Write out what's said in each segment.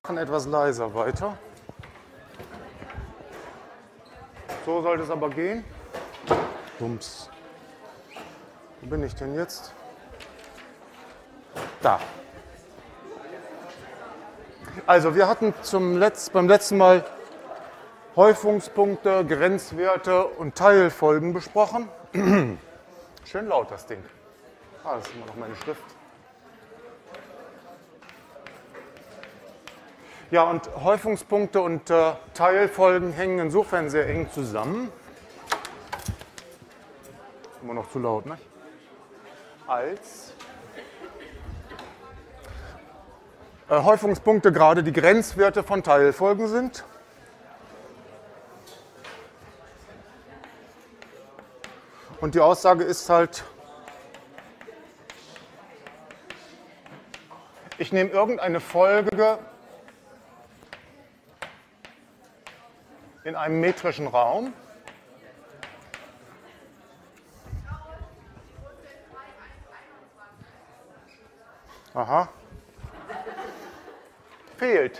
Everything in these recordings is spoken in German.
Etwas leiser weiter. So sollte es aber gehen. Bums. Wo bin ich denn jetzt? Da. Also wir hatten beim letzten Mal Häufungspunkte, Grenzwerte und Teilfolgen besprochen. Schön laut das Ding. Das ist immer noch meine Schrift. Ja, und Häufungspunkte und Teilfolgen hängen insofern sehr eng zusammen. Immer noch zu laut, ne? Als Häufungspunkte gerade die Grenzwerte von Teilfolgen sind. Und die Aussage ist halt, ich nehme irgendeine Folge in einem metrischen Raum. Aha. Fehlt.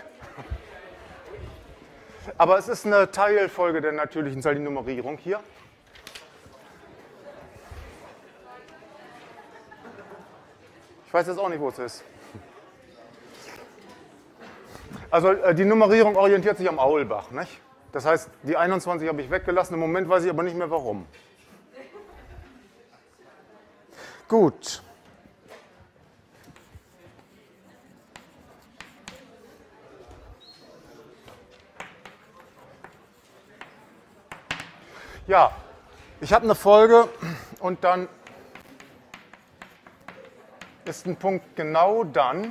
Aber es ist eine Teilfolge der natürlichen Zahl, die Nummerierung hier. Ich weiß jetzt auch nicht, wo es ist. Also die Nummerierung orientiert sich am Aulbach, nicht? Das heißt, die 21 habe ich weggelassen, im Moment weiß ich aber nicht mehr warum. Gut. Ja, ich habe eine Folge und dann ist ein Punkt genau dann,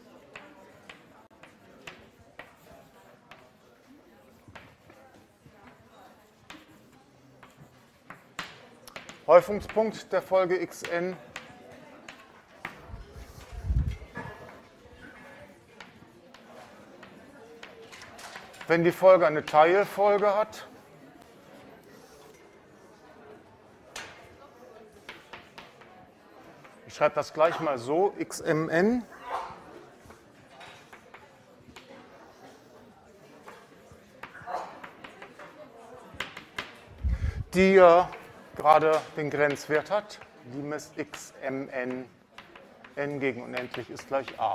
Häufungspunkt der Folge xn wenn die Folge eine Teilfolge hat. Ich schreibe das gleich mal so, xmn die gerade den Grenzwert hat, die misst xmn, n gegen unendlich ist gleich a.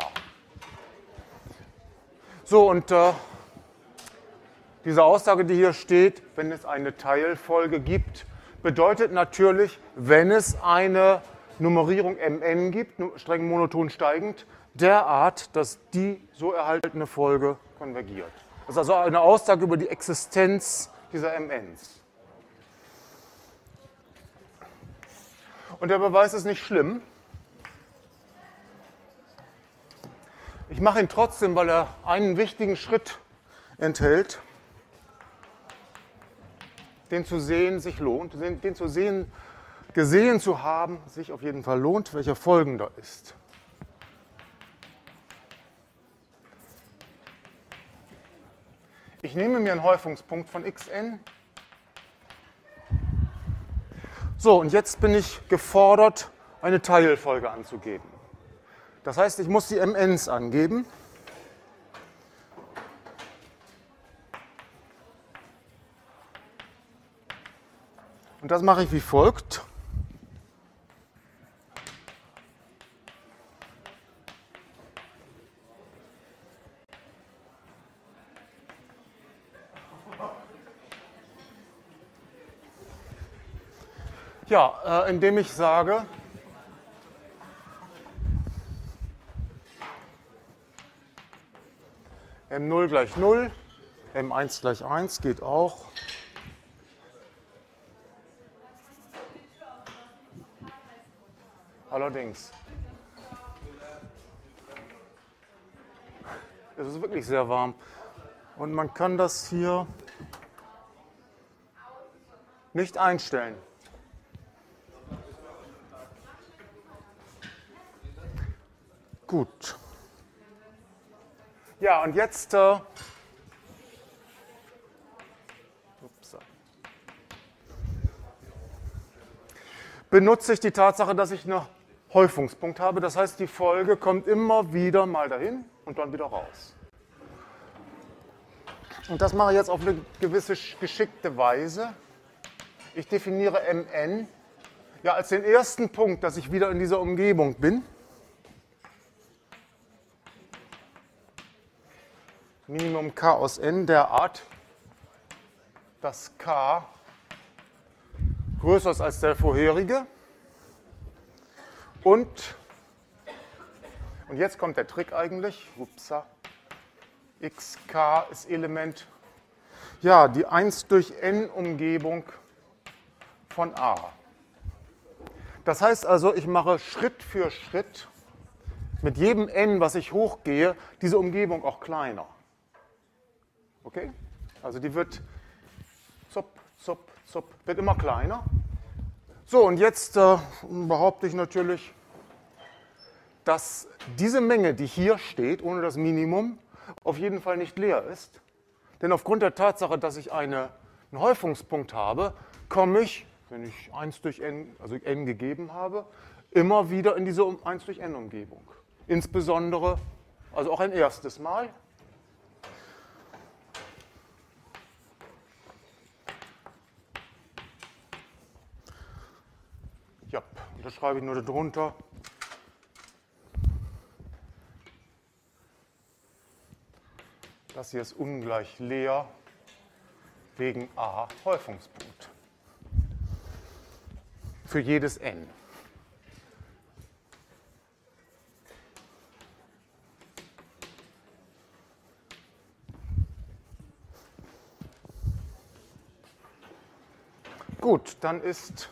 So, und diese Aussage, die hier steht, wenn es eine Teilfolge gibt, bedeutet natürlich, wenn es eine Nummerierung mn gibt, streng monoton steigend, derart, dass die so erhaltene Folge konvergiert. Das ist also eine Aussage über die Existenz dieser mn's. Und der Beweis ist nicht schlimm. Ich mache ihn trotzdem, weil er einen wichtigen Schritt enthält, den zu sehen sich lohnt, den zu sehen, gesehen zu haben, sich auf jeden Fall lohnt, welcher folgender ist. Ich nehme mir einen Häufungspunkt von xn. So, und jetzt bin ich gefordert, eine Teilfolge anzugeben. Das heißt, ich muss die mn's angeben. Und das mache ich wie folgt. Ja, indem ich sage, m0 gleich 0, m1 gleich 1 geht auch. Allerdings, es ist wirklich sehr warm und man kann das hier nicht einstellen. Gut. Ja, und jetzt benutze ich die Tatsache, dass ich einen Häufungspunkt habe. Das heißt, die Folge kommt immer wieder mal dahin und dann wieder raus. Und das mache ich jetzt auf eine gewisse geschickte Weise. Ich definiere Mn ja als den ersten Punkt, dass ich wieder in dieser Umgebung bin. Minimum k aus n derart, dass k größer ist als der vorherige. Und jetzt kommt der Trick eigentlich. Upsa. xk ist Element, ja, die 1 durch n Umgebung von A. Das heißt also, ich mache Schritt für Schritt mit jedem n, was ich hochgehe, diese Umgebung auch kleiner. Okay? Also die wird zup, zup, zup, wird immer kleiner. So, und jetzt behaupte ich natürlich, dass diese Menge, die hier steht, ohne das Minimum, auf jeden Fall nicht leer ist. Denn aufgrund der Tatsache, dass ich einen Häufungspunkt habe, komme ich, wenn ich 1 durch n, also n gegeben habe, immer wieder in diese 1 durch n Umgebung. Insbesondere, also auch ein erstes Mal. Ja, und das schreibe ich nur darunter. Das hier ist ungleich leer wegen a Häufungspunkt. Für jedes n. Gut, dann ist...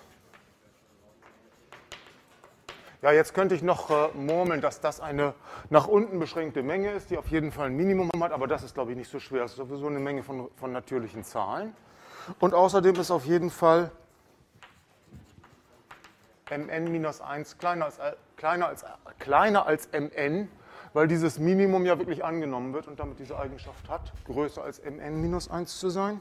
Ja, jetzt könnte ich noch murmeln, dass das eine nach unten beschränkte Menge ist, die auf jeden Fall ein Minimum hat, aber das ist, glaube ich, nicht so schwer. Es ist sowieso eine Menge von natürlichen Zahlen. Und außerdem ist auf jeden Fall mn minus 1 kleiner als mn, weil dieses Minimum ja wirklich angenommen wird und damit diese Eigenschaft hat, größer als mn minus 1 zu sein.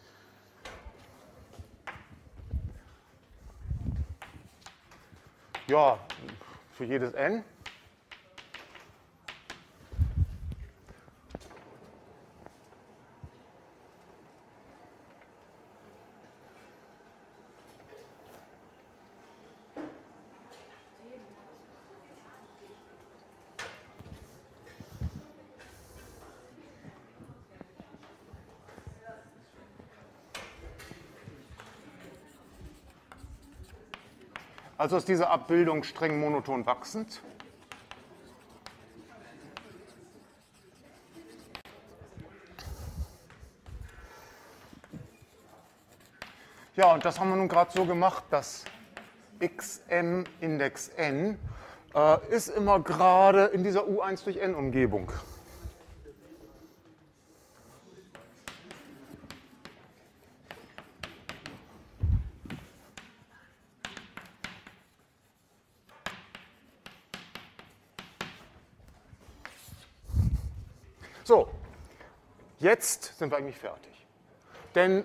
Ja, für jedes n. Also ist diese Abbildung streng monoton wachsend. Ja, und das haben wir nun gerade so gemacht, dass xm Index n ist immer gerade in dieser U1 durch n Umgebung. So, jetzt sind wir eigentlich fertig. Denn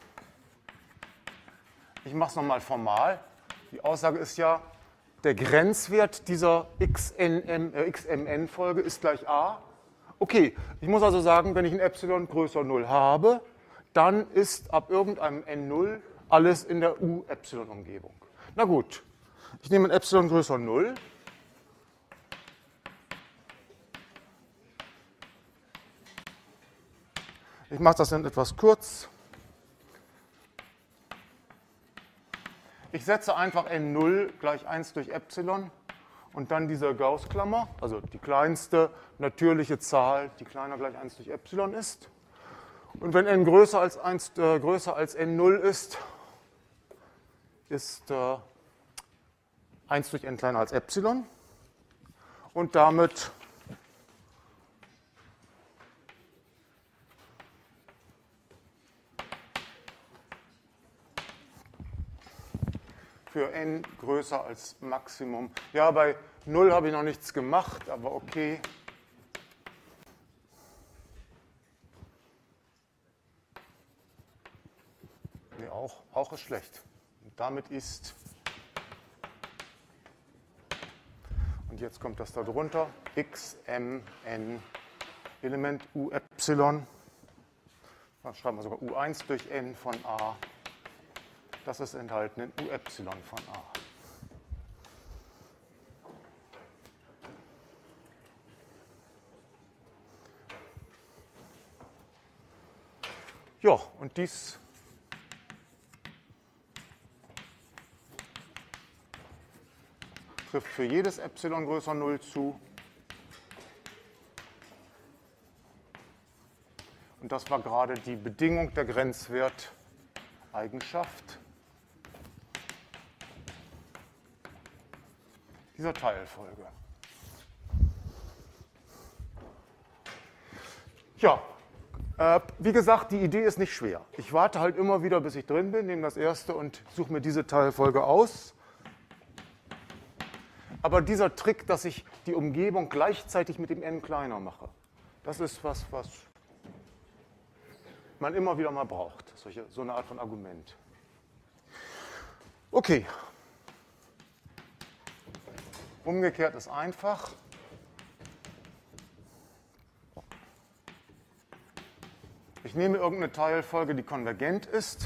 ich mache es nochmal formal. Die Aussage ist ja, der Grenzwert dieser XMN-Folge ist gleich a. Okay, ich muss also sagen, wenn ich ein Epsilon größer 0 habe, dann ist ab irgendeinem n0 alles in der U-Epsilon-Umgebung. Na gut, ich nehme ein Epsilon größer 0. Ich mache das dann etwas kurz. Ich setze einfach n0 gleich 1 durch Epsilon und dann diese Gauß-Klammer, also die kleinste natürliche Zahl, die kleiner gleich 1 durch Epsilon ist. Und wenn n größer als n0 ist 1 durch n kleiner als Epsilon. Und damit für n größer als Maximum. Ja, bei 0 habe ich noch nichts gemacht, aber okay. Nee, auch ist schlecht. Und damit ist, und jetzt kommt das da drunter, x, m, n, Element u, Epsilon. Dann schreiben wir sogar U1 durch n von a. Das ist enthalten in U von a. Ja, und dies trifft für jedes Epsilon größer 0 zu. Und das war gerade die Bedingung der Grenzwerteigenschaft dieser Teilfolge. Ja, wie gesagt, die Idee ist nicht schwer. Ich warte halt immer wieder, bis ich drin bin, nehme das erste und suche mir diese Teilfolge aus. Aber dieser Trick, dass ich die Umgebung gleichzeitig mit dem n kleiner mache, das ist was man immer wieder mal braucht. So eine Art von Argument. Okay. Umgekehrt ist einfach. Ich nehme irgendeine Teilfolge, die konvergent ist.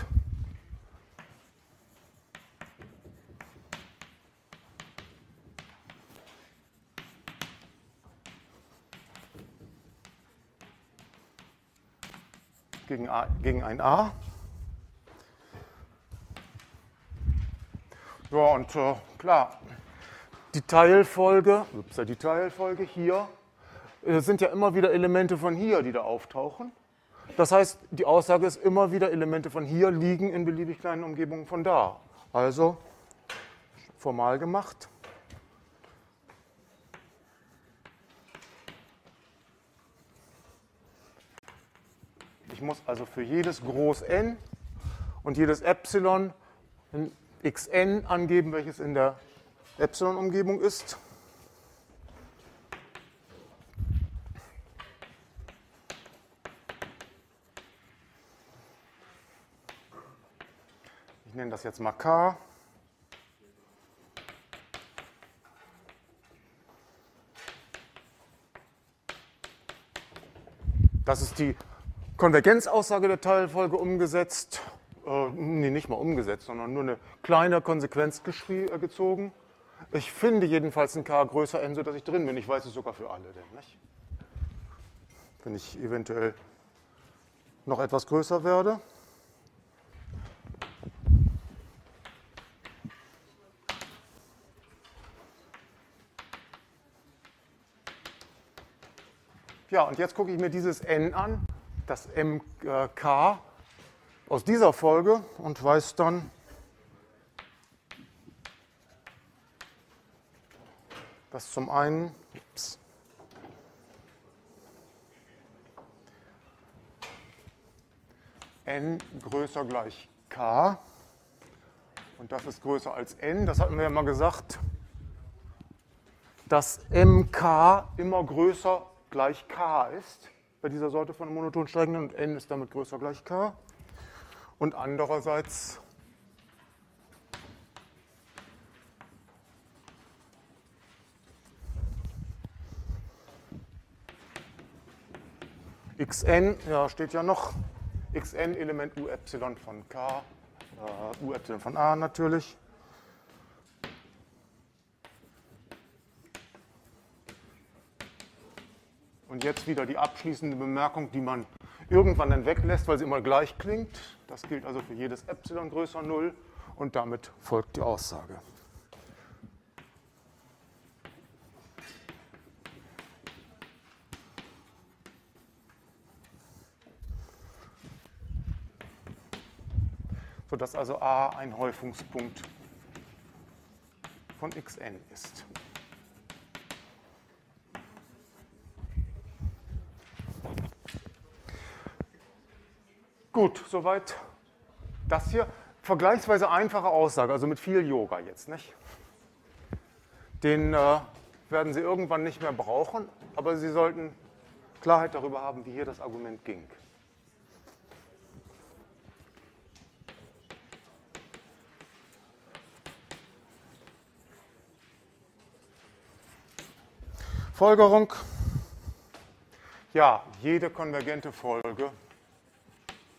Gegen ein a. Ja, und klar, die Teilfolge hier sind ja immer wieder Elemente von hier, die da auftauchen. Das heißt, die Aussage ist, immer wieder Elemente von hier liegen in beliebig kleinen Umgebungen von da. Also formal gemacht. Ich muss also für jedes Groß N und jedes Epsilon ein xn angeben, welches in der Epsilon-Umgebung ist. Ich nenne das jetzt mal K. Das ist die Konvergenzaussage der Teilfolge umgesetzt. Nee, nicht mal umgesetzt, sondern nur eine kleine Konsequenz gezogen. Ich finde jedenfalls ein K größer n, sodass ich drin bin. Ich weiß es sogar für alle. Nicht? Wenn ich eventuell noch etwas größer werde. Ja, und jetzt gucke ich mir dieses n an, das mk aus dieser Folge, und weiß dann, dass zum einen n größer gleich k, und das ist größer als n. Das hatten wir ja mal gesagt, dass mk immer größer gleich k ist bei dieser Sorte von monoton steigenden, und n ist damit größer gleich k. Und andererseits xn, ja, steht ja noch, xn Element u Epsilon von k, u Epsilon von a natürlich. Und jetzt wieder die abschließende Bemerkung, die man irgendwann dann weglässt, weil sie immer gleich klingt. Das gilt also für jedes Epsilon größer 0, und damit folgt die Aussage. Sodass also a ein Häufungspunkt von xn ist. Gut, soweit das hier. Vergleichsweise einfache Aussage, also mit viel Yoga jetzt, nicht? Den werden Sie irgendwann nicht mehr brauchen, aber Sie sollten Klarheit darüber haben, wie hier das Argument ging. Folgerung. Ja, jede konvergente Folge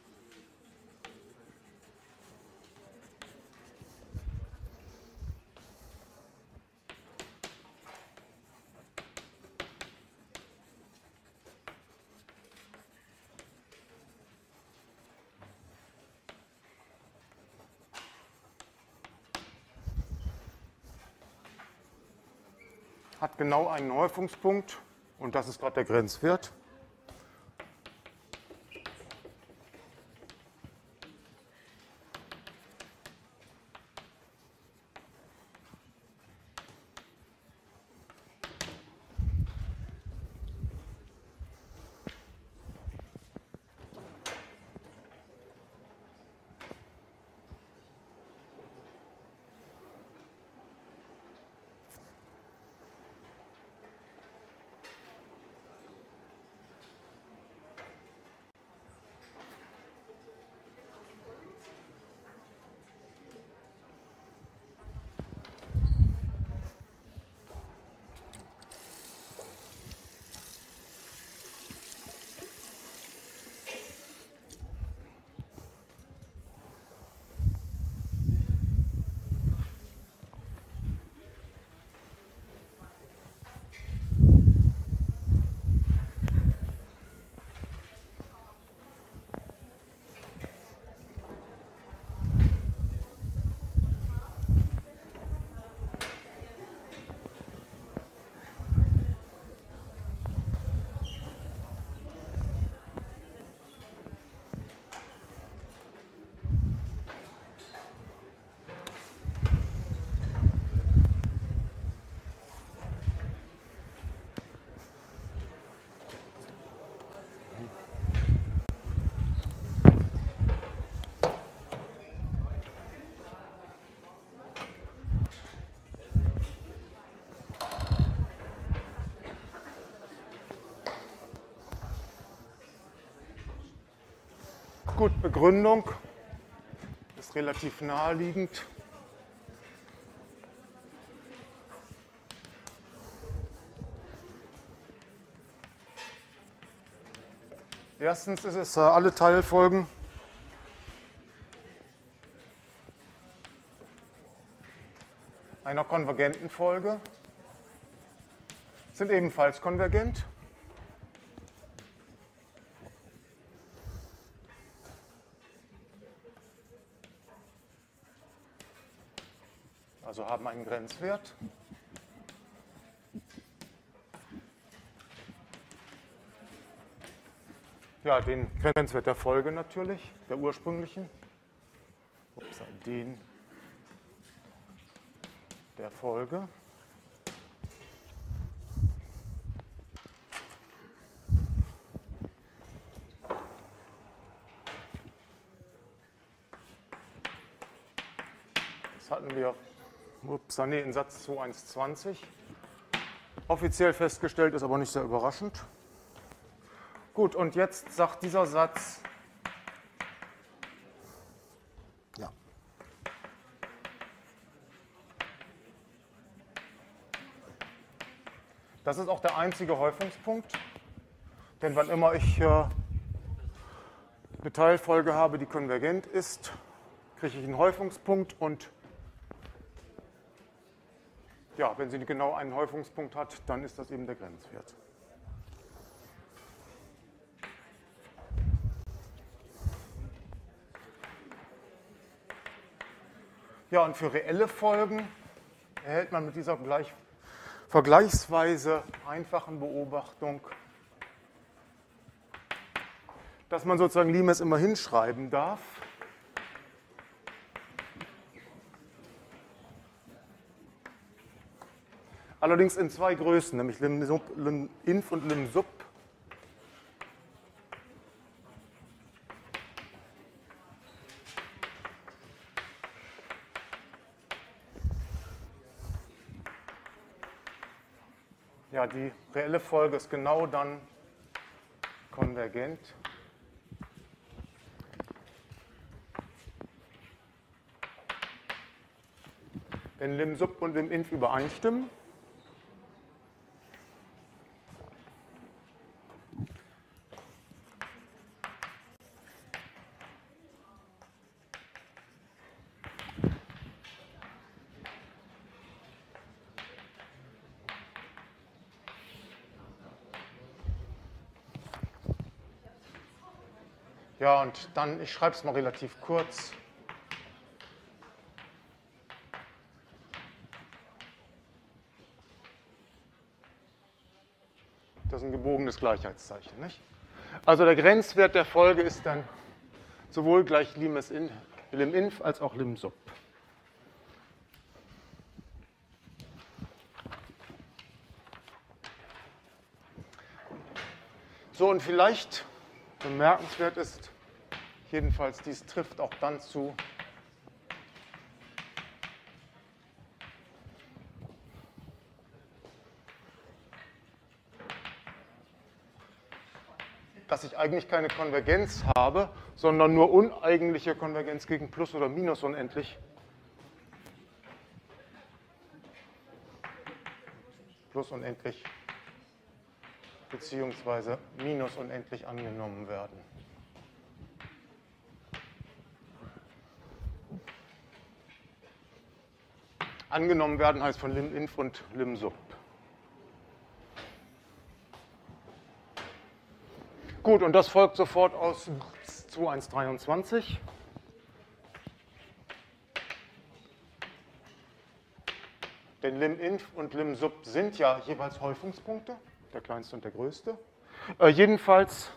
hat genau einen Häufungspunkt und das ist gerade der Grenzwert. Gut, Begründung ist relativ naheliegend. Erstens ist es alle Teilfolgen einer konvergenten Folge sind ebenfalls konvergent. Also haben einen Grenzwert. Ja, den Grenzwert der Folge natürlich, der ursprünglichen. Den der Folge. Das hatten wir in Satz 2.1.20 offiziell festgestellt, ist aber nicht sehr überraschend. Gut, und jetzt sagt dieser Satz, ja, das ist auch der einzige Häufungspunkt, denn wann immer ich eine Teilfolge habe, die konvergent ist, kriege ich einen Häufungspunkt und ja, wenn sie genau einen Häufungspunkt hat, dann ist das eben der Grenzwert. Ja, und für reelle Folgen erhält man mit dieser vergleichsweise einfachen Beobachtung, dass man sozusagen Limes immer hinschreiben darf. Allerdings in zwei Größen, nämlich Lim-Inf und Lim-Sub. Ja, die reelle Folge ist genau dann konvergent, wenn Lim-Sub und Lim-Inf übereinstimmen. Ja, und dann, ich schreibe es mal relativ kurz. Das ist ein gebogenes Gleichheitszeichen, nicht? Also der Grenzwert der Folge ist dann sowohl gleich Lim-Inf als auch Lim-Sub. So, und vielleicht bemerkenswert ist, jedenfalls dies trifft auch dann zu, dass ich eigentlich keine Konvergenz habe, sondern nur uneigentliche Konvergenz gegen plus oder minus unendlich. Plus unendlich beziehungsweise minus unendlich angenommen werden. Angenommen werden heißt von Lim-Inf und Lim-Sub. Gut, und das folgt sofort aus 2.1.23. Denn Lim-Inf und Lim-Sub sind ja jeweils Häufungspunkte, der kleinste und der größte. Jedenfalls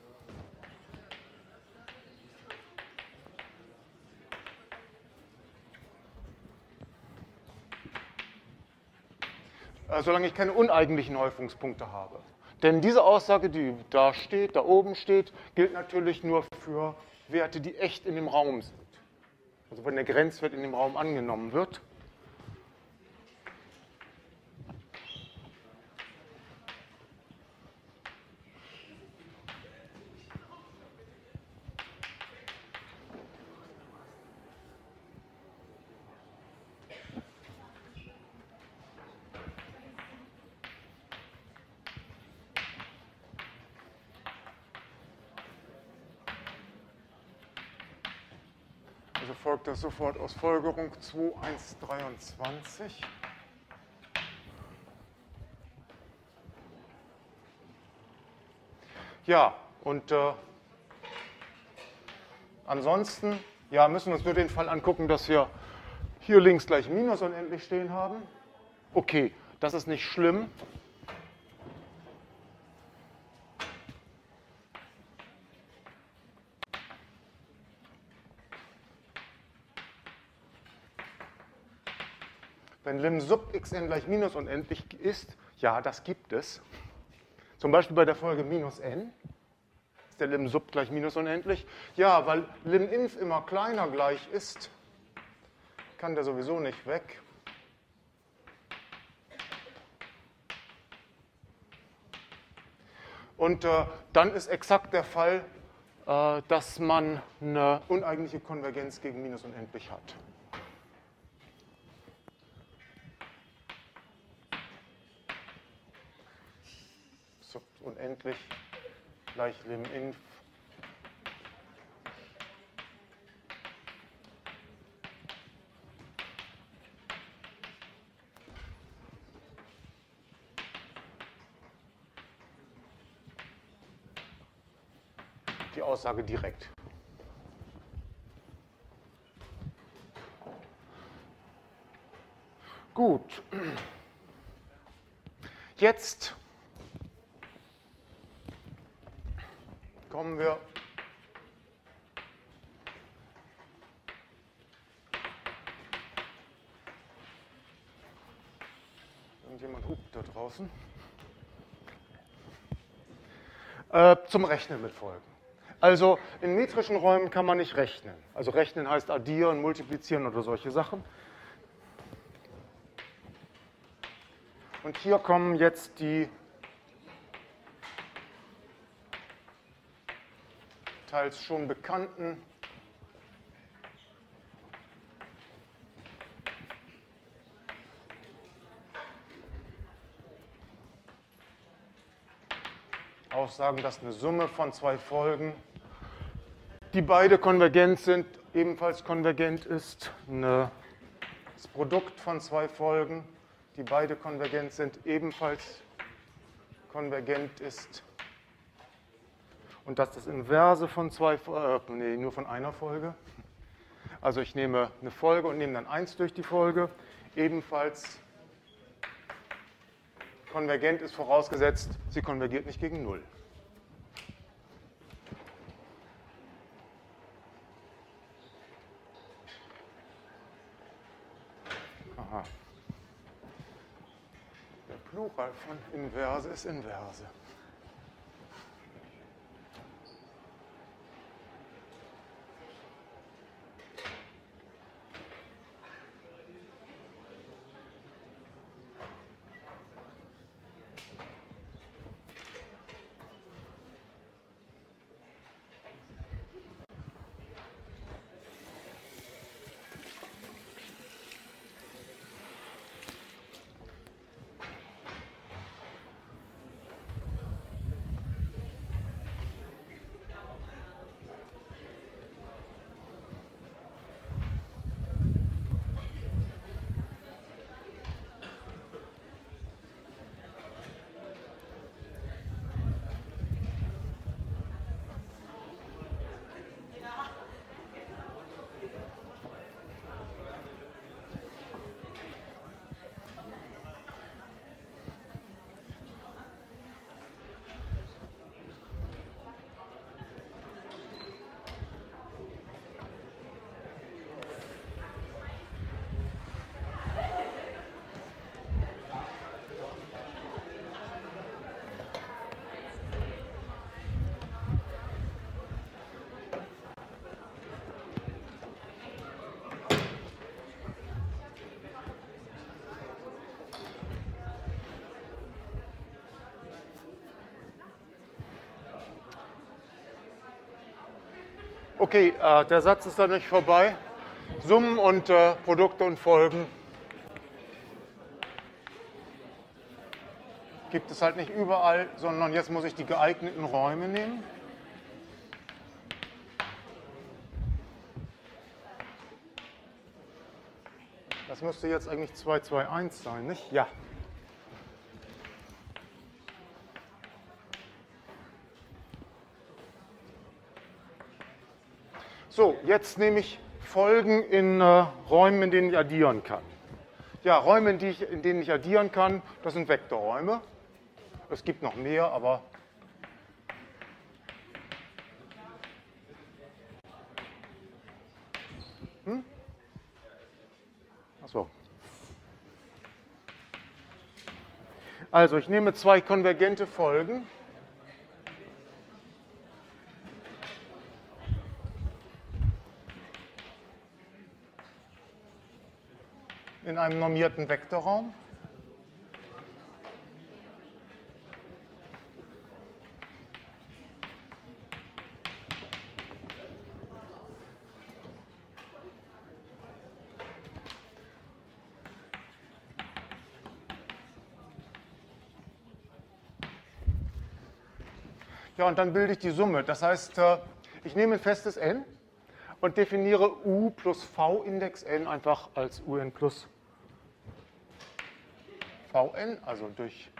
solange ich keine uneigentlichen Häufungspunkte habe. Denn diese Aussage, die da steht, da oben steht, gilt natürlich nur für Werte, die echt in dem Raum sind. Also wenn der Grenzwert in dem Raum angenommen wird. Also folgt das sofort aus Folgerung 2.1.23. Ja, und ansonsten müssen wir uns nur den Fall angucken, dass wir hier links gleich minus unendlich stehen haben. Okay, das ist nicht schlimm. Wenn Lim sub xn gleich minus unendlich ist, ja, das gibt es. Zum Beispiel bei der Folge minus n ist der Lim sub gleich minus unendlich. Ja, weil Lim-Inf immer kleiner gleich ist, kann der sowieso nicht weg. Und dann ist exakt der Fall, dass man eine uneigentliche Konvergenz gegen minus unendlich hat. Sub unendlich gleich Lim-Inf die Aussage direkt. Gut. Jetzt kommen wir irgendjemand hupt da draußen zum Rechnen mit Folgen. Also in metrischen Räumen kann man nicht rechnen. Also rechnen heißt addieren, multiplizieren oder solche Sachen. Und hier kommen jetzt die teils schon bekannten Aussagen, dass eine Summe von zwei Folgen, die beide konvergent sind, ebenfalls konvergent ist. Das Produkt von zwei Folgen, die beide konvergent sind, ebenfalls konvergent ist. Und dass das Inverse von nur von einer Folge. Also ich nehme eine Folge und nehme dann 1 durch die Folge, ebenfalls Konvergent ist vorausgesetzt, sie konvergiert nicht gegen 0. Aha. Der Plural von Inverse ist Inverse. Okay, der Satz ist dann nicht vorbei. Summen und Produkte und Folgen gibt es halt nicht überall, sondern jetzt muss ich die geeigneten Räume nehmen. Das müsste jetzt eigentlich 2, 2, 1 sein, nicht? Ja. So, jetzt nehme ich Folgen in Räumen, in denen ich addieren kann. Ja, Räume, in denen ich addieren kann, das sind Vektorräume. Es gibt noch mehr, aber Achso. Also, ich nehme zwei konvergente Folgen. In einem normierten Vektorraum. Ja, und dann bilde ich die Summe. Das heißt, ich nehme ein festes n und definiere u plus v Index n einfach als un plus vn, also durch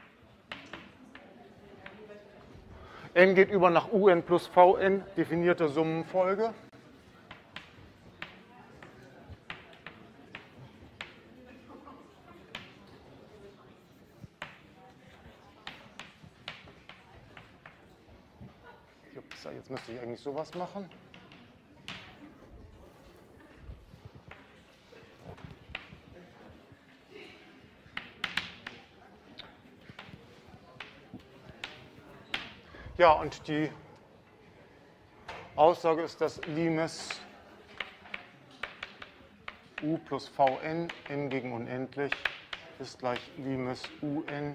n geht über nach un plus vn, definierte Summenfolge. Jetzt müsste ich eigentlich sowas machen. Ja, und die Aussage ist, dass Limes u plus vn, n gegen unendlich, ist gleich Limes un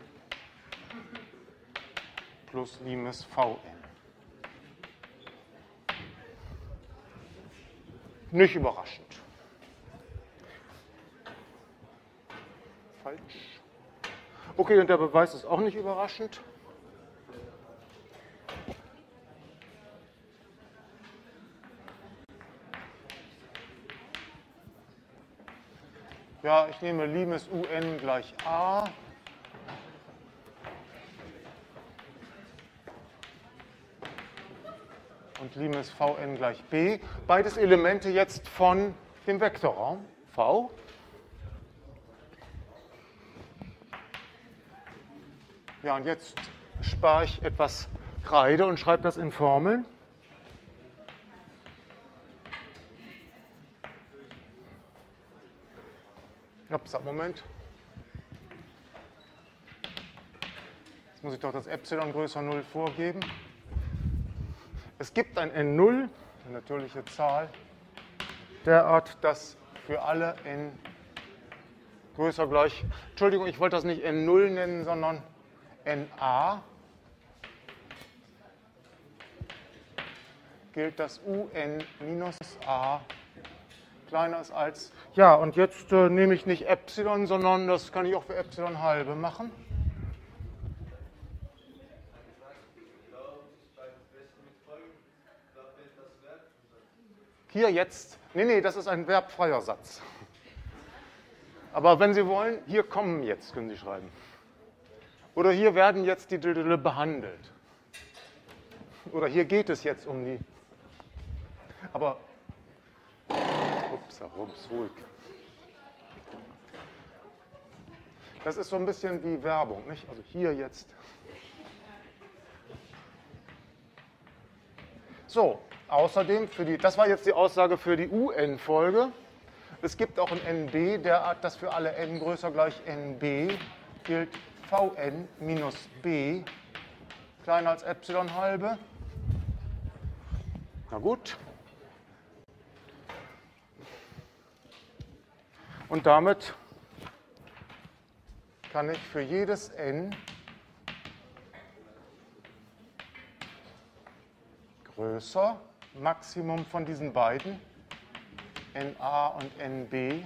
plus Limes vn. Nicht überraschend. Falsch. Okay, und der Beweis ist auch nicht überraschend. Ja, ich nehme Limes un gleich a. Und Limes vn gleich b. Beides Elemente jetzt von dem Vektorraum v. Ja, und jetzt spare ich etwas Kreide und schreibe das in Formeln. Ups, Moment. Jetzt muss ich doch das Epsilon größer 0 vorgeben. Es gibt ein N0, eine natürliche Zahl, derart, dass für alle n größer gleich, Entschuldigung, ich wollte das nicht N0 nennen, sondern NA, gilt, dass UN minus A kleiner ist als, ja, und jetzt nehme ich nicht Epsilon, sondern das kann ich auch für Epsilon halbe machen. Hier jetzt, nee, das ist ein verbfreier Satz. Aber wenn Sie wollen, hier kommen jetzt, können Sie schreiben. Oder hier werden jetzt die behandelt. Oder hier geht es jetzt um die. Aber, ups, ruhig. Das ist so ein bisschen wie Werbung, nicht? Also hier jetzt. So, außerdem, das war jetzt die Aussage für die UN-Folge. Es gibt auch ein NB, derart, dass für alle n größer gleich NB gilt Vn minus b kleiner als Epsilon halbe. Na gut. Und damit kann ich für jedes n größer, Maximum von diesen beiden, NA und NB,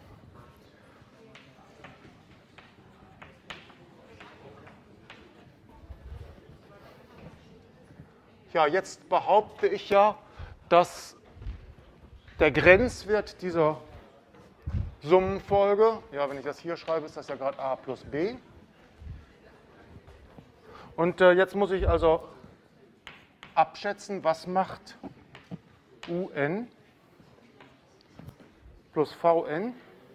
ja, jetzt behaupte ich ja, dass der Grenzwert dieser Summenfolge, ja, wenn ich das hier schreibe, ist das ja gerade a plus b. Und jetzt muss ich also abschätzen, was macht UN plus Vn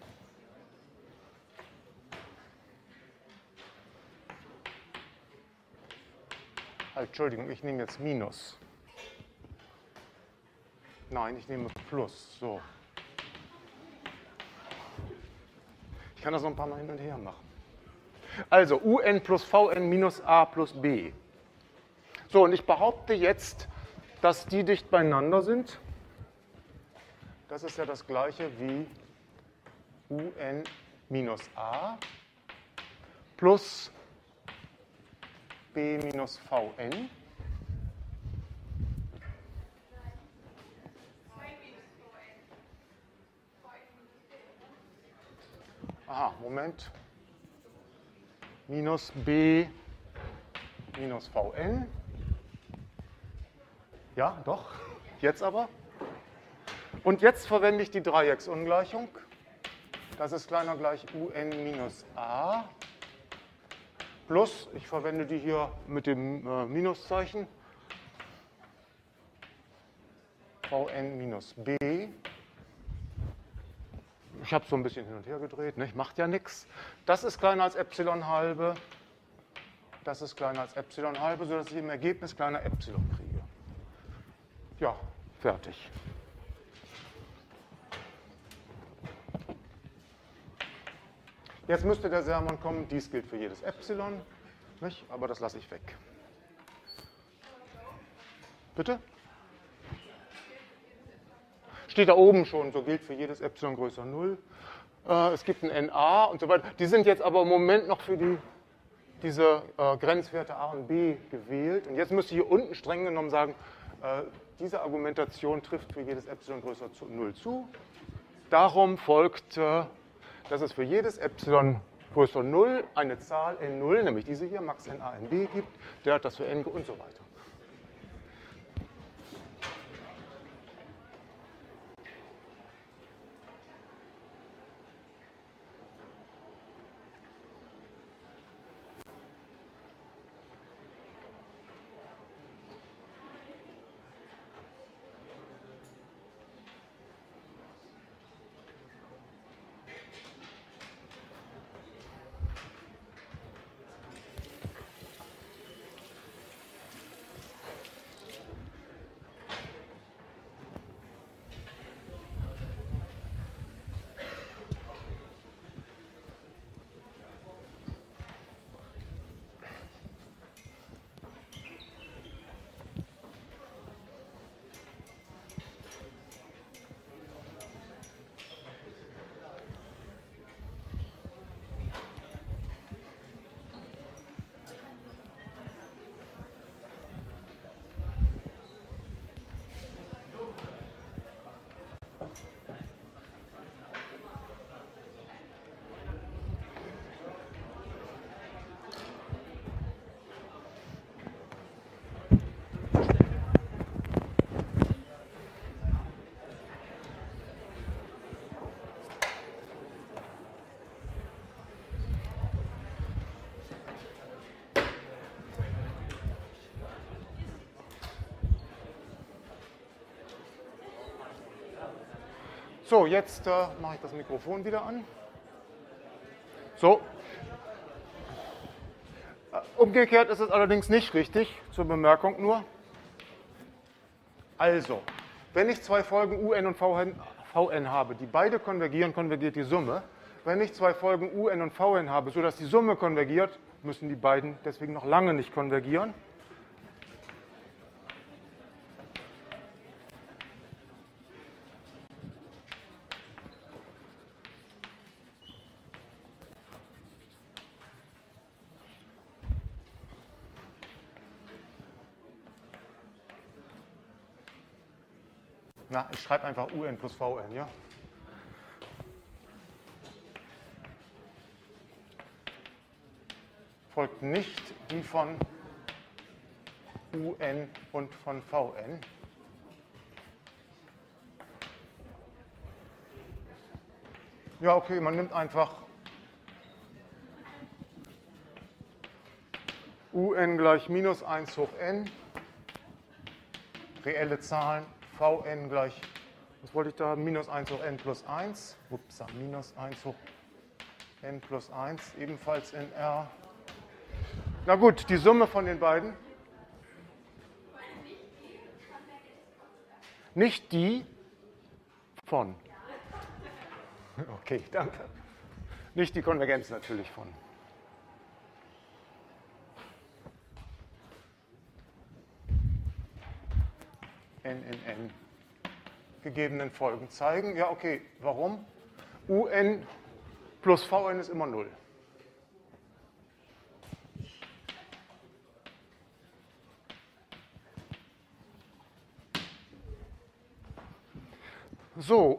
Entschuldigung, ich nehme jetzt Minus. Nein, ich nehme Plus. So. Ich kann das noch ein paar Mal hin und her machen. Also UN plus Vn minus A plus B. So, und ich behaupte jetzt, dass die dicht beieinander sind. Das ist ja das gleiche wie UN minus A plus B minus Vn. Aha, Moment. Minus B minus Vn. Ja, doch. Jetzt aber. Und jetzt verwende ich die Dreiecksungleichung. Das ist kleiner gleich UN minus A. Plus, ich verwende die hier mit dem Minuszeichen, Vn minus b. Ich habe so ein bisschen hin und her gedreht, ne? Macht ja nichts. Das ist kleiner als Epsilon halbe. Das ist kleiner als Epsilon halbe, sodass ich im Ergebnis kleiner Epsilon kriege. Ja, fertig. Jetzt müsste der Sermon kommen, dies gilt für jedes Epsilon, nicht? Aber das lasse ich weg. Bitte? Steht da oben schon, so gilt für jedes Epsilon größer 0. Es gibt ein NA und so weiter. Die sind jetzt aber im Moment noch für diese Grenzwerte A und B gewählt. Und jetzt müsste ich hier unten streng genommen sagen, diese Argumentation trifft für jedes Epsilon größer 0 zu. Darum folgt, dass es für jedes Epsilon größer 0 eine Zahl n0, nämlich diese hier, max NA NB gibt, der hat das für n und so weiter. So, jetzt mache ich das Mikrofon wieder an. So. Umgekehrt ist es allerdings nicht richtig, zur Bemerkung nur. Also, wenn ich zwei Folgen UN und Vn habe, die beide konvergieren, konvergiert die Summe. Wenn ich zwei Folgen UN und Vn habe, sodass die Summe konvergiert, müssen die beiden deswegen noch lange nicht konvergieren. Na, ich schreibe einfach UN plus Vn, ja? Folgt nicht die von UN und von Vn. Ja, okay, man nimmt einfach UN gleich minus 1 hoch n, reelle Zahlen, Vn gleich, was wollte ich da haben, minus 1 hoch n plus 1, ups, minus 1 hoch n plus 1, ebenfalls in R. Na gut, die Summe von den beiden. Nicht die von. Okay, danke. Nicht die Konvergenz natürlich von. N in n gegebenen Folgen zeigen. Ja, okay, warum? UN plus Vn ist immer 0. So,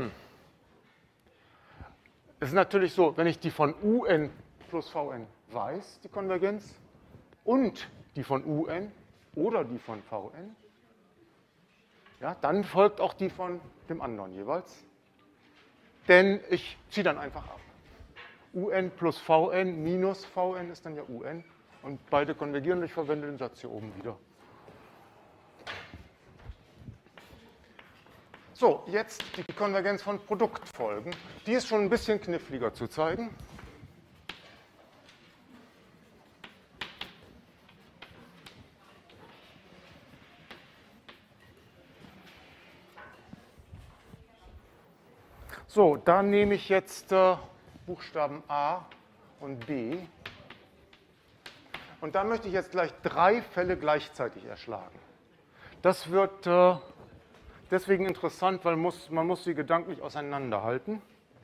es ist natürlich so, wenn ich die von UN plus Vn weiß, die Konvergenz, und die von UN oder die von Vn, ja, dann folgt auch die von dem anderen jeweils. Denn ich ziehe dann einfach ab. UN plus Vn minus Vn ist dann ja UN. Und beide konvergieren, ich verwende den Satz hier oben wieder. So, jetzt die Konvergenz von Produktfolgen. Die ist schon ein bisschen kniffliger zu zeigen. So, da nehme ich jetzt Buchstaben A und B. Und da möchte ich jetzt gleich 3 Fälle gleichzeitig erschlagen. Das wird deswegen interessant, weil man muss sie gedanklich auseinanderhalten.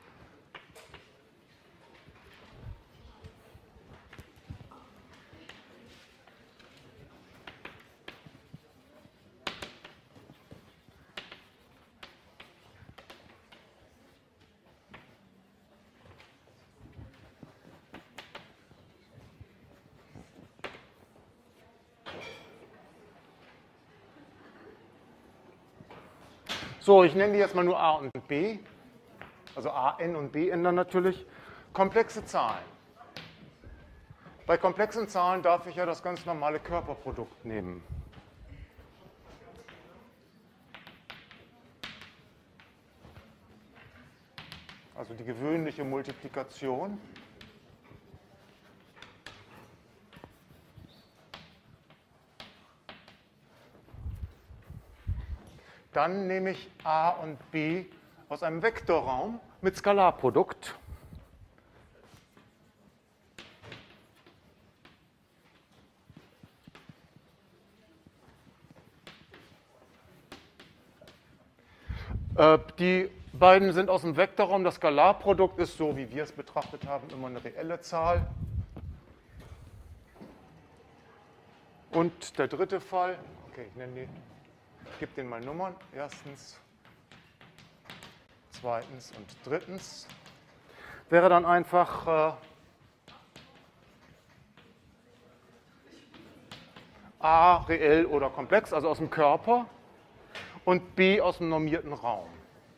So, ich nenne die jetzt mal nur A und B, also A, N und B ändern natürlich. Komplexe Zahlen. Bei komplexen Zahlen darf ich ja das ganz normale Körperprodukt nehmen. Also die gewöhnliche Multiplikation. Dann nehme ich A und B aus einem Vektorraum mit Skalarprodukt. Die beiden sind aus dem Vektorraum. Das Skalarprodukt ist, so wie wir es betrachtet haben, immer eine reelle Zahl. Und der dritte Fall, okay, ich gebe den mal Nummern. Erstens, zweitens und drittens. Wäre dann einfach A reell oder komplex, also aus dem Körper, und B aus dem normierten Raum.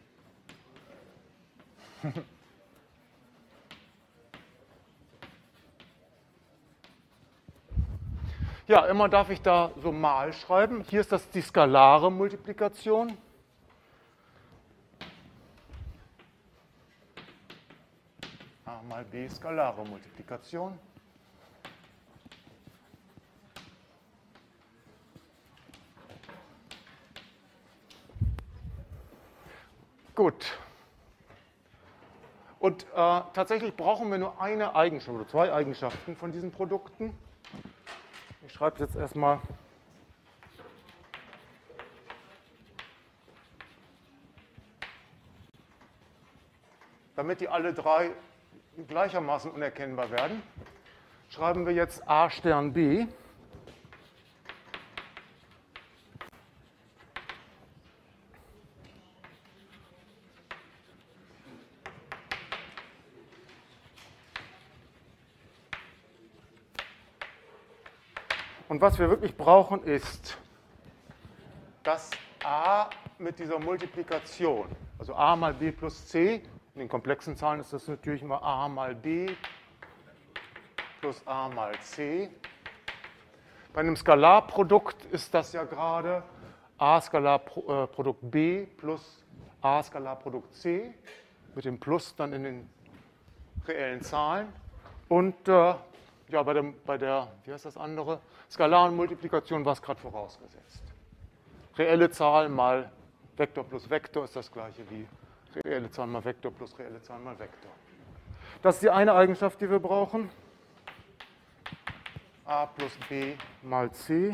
Ja, immer darf ich da so mal schreiben. Hier ist das die skalare Multiplikation. b skalare Multiplikation. Gut. Und tatsächlich brauchen wir nur eine Eigenschaft oder zwei Eigenschaften von diesen Produkten. Ich schreibe es jetzt erstmal. Damit die alle drei gleichermaßen unerkennbar werden, schreiben wir jetzt A Stern B. Und was wir wirklich brauchen, ist, dass a mit dieser Multiplikation, also a mal b plus c, in den komplexen Zahlen ist das natürlich immer a mal b plus a mal c. Bei einem Skalarprodukt ist das ja gerade a Skalarprodukt b plus a Skalarprodukt c, mit dem Plus dann in den reellen Zahlen. Und ja, bei der, wie heißt das andere, skalaren Multiplikation war es gerade vorausgesetzt. Reelle Zahl mal Vektor plus Vektor ist das gleiche wie reelle Zahl mal Vektor plus reelle Zahl mal Vektor. Das ist die eine Eigenschaft, die wir brauchen. A plus b mal c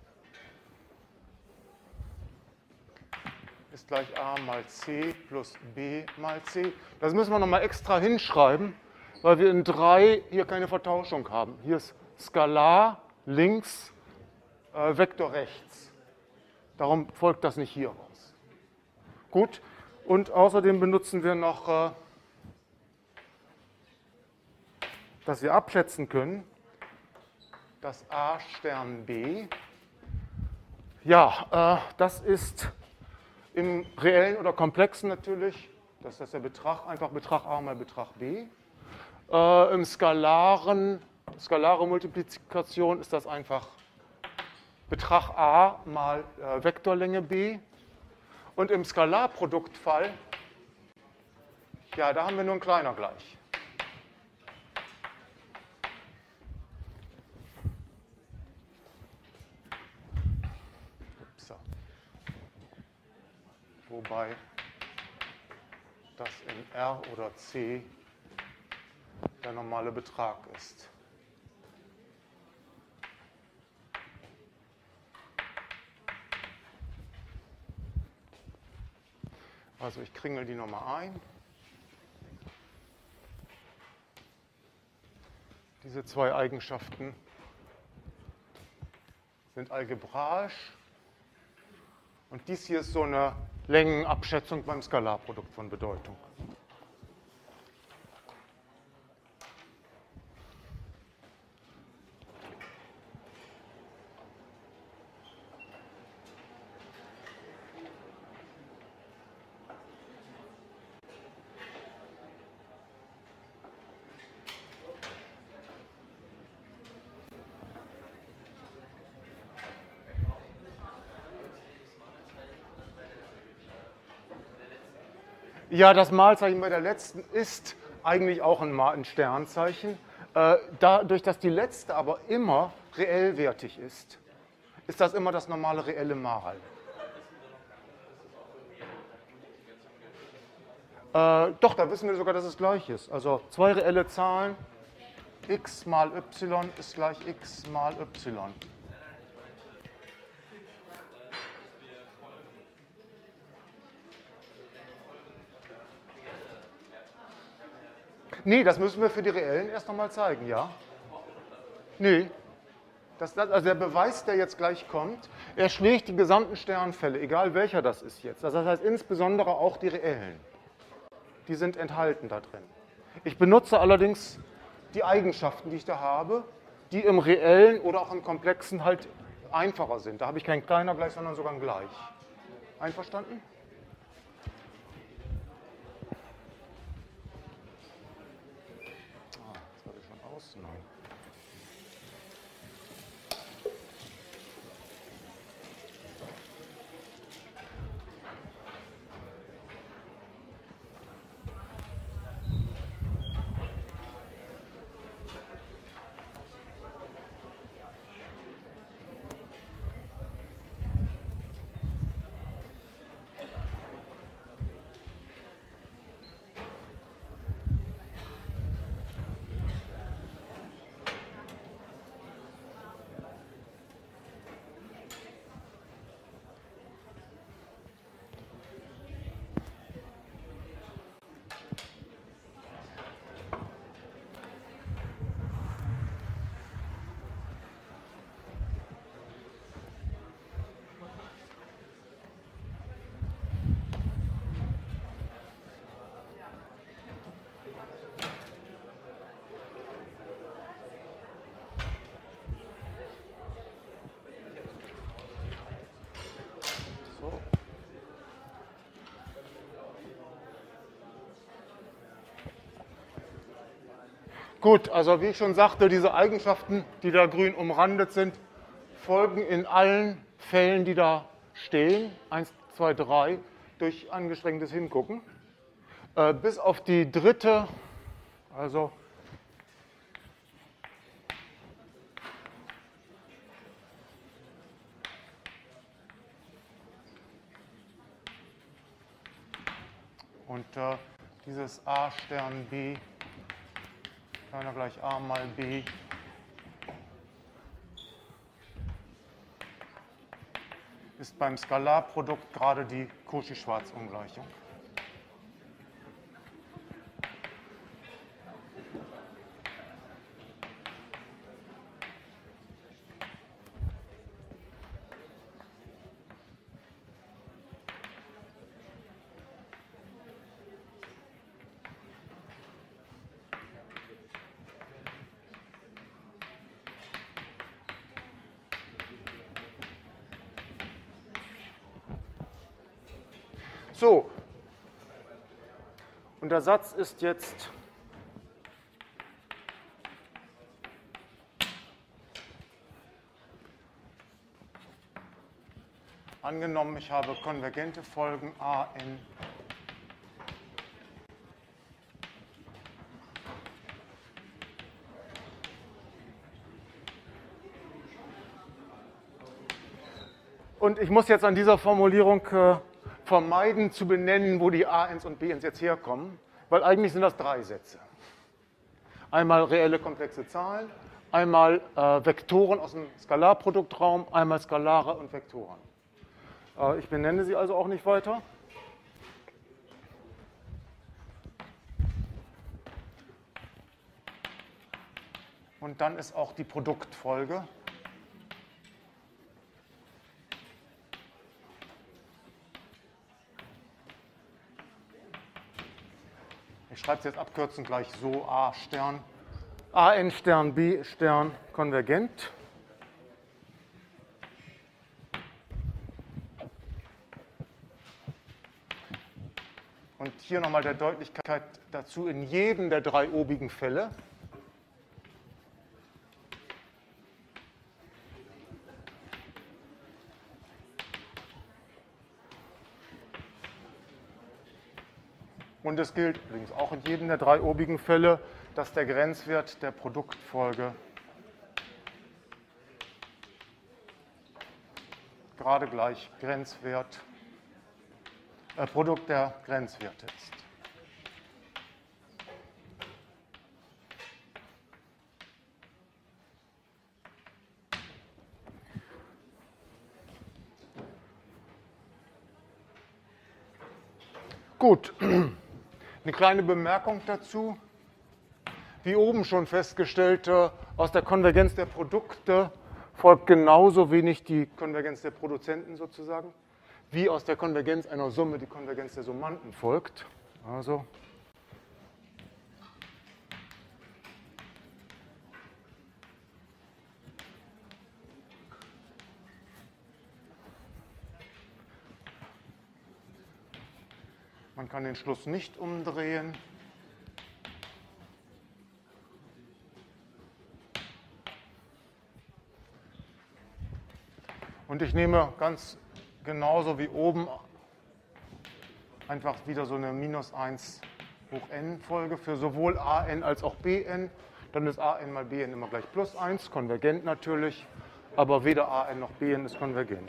ist gleich a mal c plus b mal c. Das müssen wir nochmal extra hinschreiben, weil wir in 3 hier keine Vertauschung haben. Hier ist Skalar links, Vektor rechts. Darum folgt das nicht hier raus. Gut, und außerdem benutzen wir noch, dass wir abschätzen können, dass a Stern b, ja, das ist im reellen oder komplexen natürlich, das ist der Betrag, einfach Betrag a mal Betrag b. Im skalare Multiplikation ist das einfach Betrag a mal Vektorlänge b. Und im Skalarproduktfall, ja, da haben wir nur ein kleiner gleich. Upsa. Wobei das in R oder C der normale Betrag ist. Also ich kringel die nochmal ein. Diese zwei Eigenschaften sind algebraisch. Und dies hier ist so eine Längenabschätzung beim Skalarprodukt von Bedeutung. Ja, das Malzeichen bei der letzten ist eigentlich auch ein Sternzeichen. Dadurch, dass die letzte aber immer reellwertig ist, ist das immer das normale reelle Mal. Doch, da wissen wir sogar, dass es gleich ist. Also zwei reelle Zahlen, x mal y ist gleich x mal y. Nee, das müssen wir für die Reellen erst nochmal zeigen, ja? Nee. Also der Beweis, der jetzt gleich kommt, er schlägt die gesamten Sternfälle, egal welcher das ist jetzt. Also das heißt insbesondere auch die Reellen. Die sind enthalten da drin. Ich benutze allerdings die Eigenschaften, die ich da habe, die im Reellen oder auch im Komplexen halt einfacher sind. Da habe ich kein kleiner gleich, sondern sogar ein gleich. Einverstanden? Nein. Gut, also wie ich schon sagte, diese Eigenschaften, die da grün umrandet sind, folgen in allen Fällen, die da stehen, 1, 2, 3, durch angestrengtes Hingucken. Bis auf die dritte, also und dieses A Stern B, kleiner gleich A mal B, ist beim Skalarprodukt gerade die Cauchy-Schwarz-Ungleichung. So, und der Satz ist jetzt angenommen, ich habe konvergente Folgen AN und ich muss jetzt an dieser Formulierung vermeiden zu benennen, wo die A1 und B1 jetzt herkommen, weil eigentlich sind das 3 Sätze. Einmal reelle komplexe Zahlen, einmal Vektoren aus dem Skalarproduktraum, einmal Skalare und Vektoren. Ich benenne sie also auch nicht weiter. Und dann ist auch die Produktfolge. Ich schreibe es jetzt abkürzend gleich so, A Stern, AN Stern, B Stern, konvergent. Und hier nochmal der Deutlichkeit dazu, in jedem der 3 obigen Fälle und es gilt übrigens auch in jedem der 3 obigen Fälle, dass der Grenzwert der Produktfolge gerade gleich Grenzwert, Produkt der Grenzwerte ist. Gut, eine kleine Bemerkung dazu. Wie oben schon festgestellt, aus der Konvergenz der Produkte folgt genauso wenig die Konvergenz der Produzenten sozusagen, wie aus der Konvergenz einer Summe die Konvergenz der Summanden folgt. Also man kann den Schluss nicht umdrehen. Und ich nehme ganz genauso wie oben einfach wieder so eine minus 1 hoch n Folge für sowohl an als auch bn. Dann ist an mal bn immer gleich plus 1, konvergent natürlich, aber weder an noch bn ist konvergent.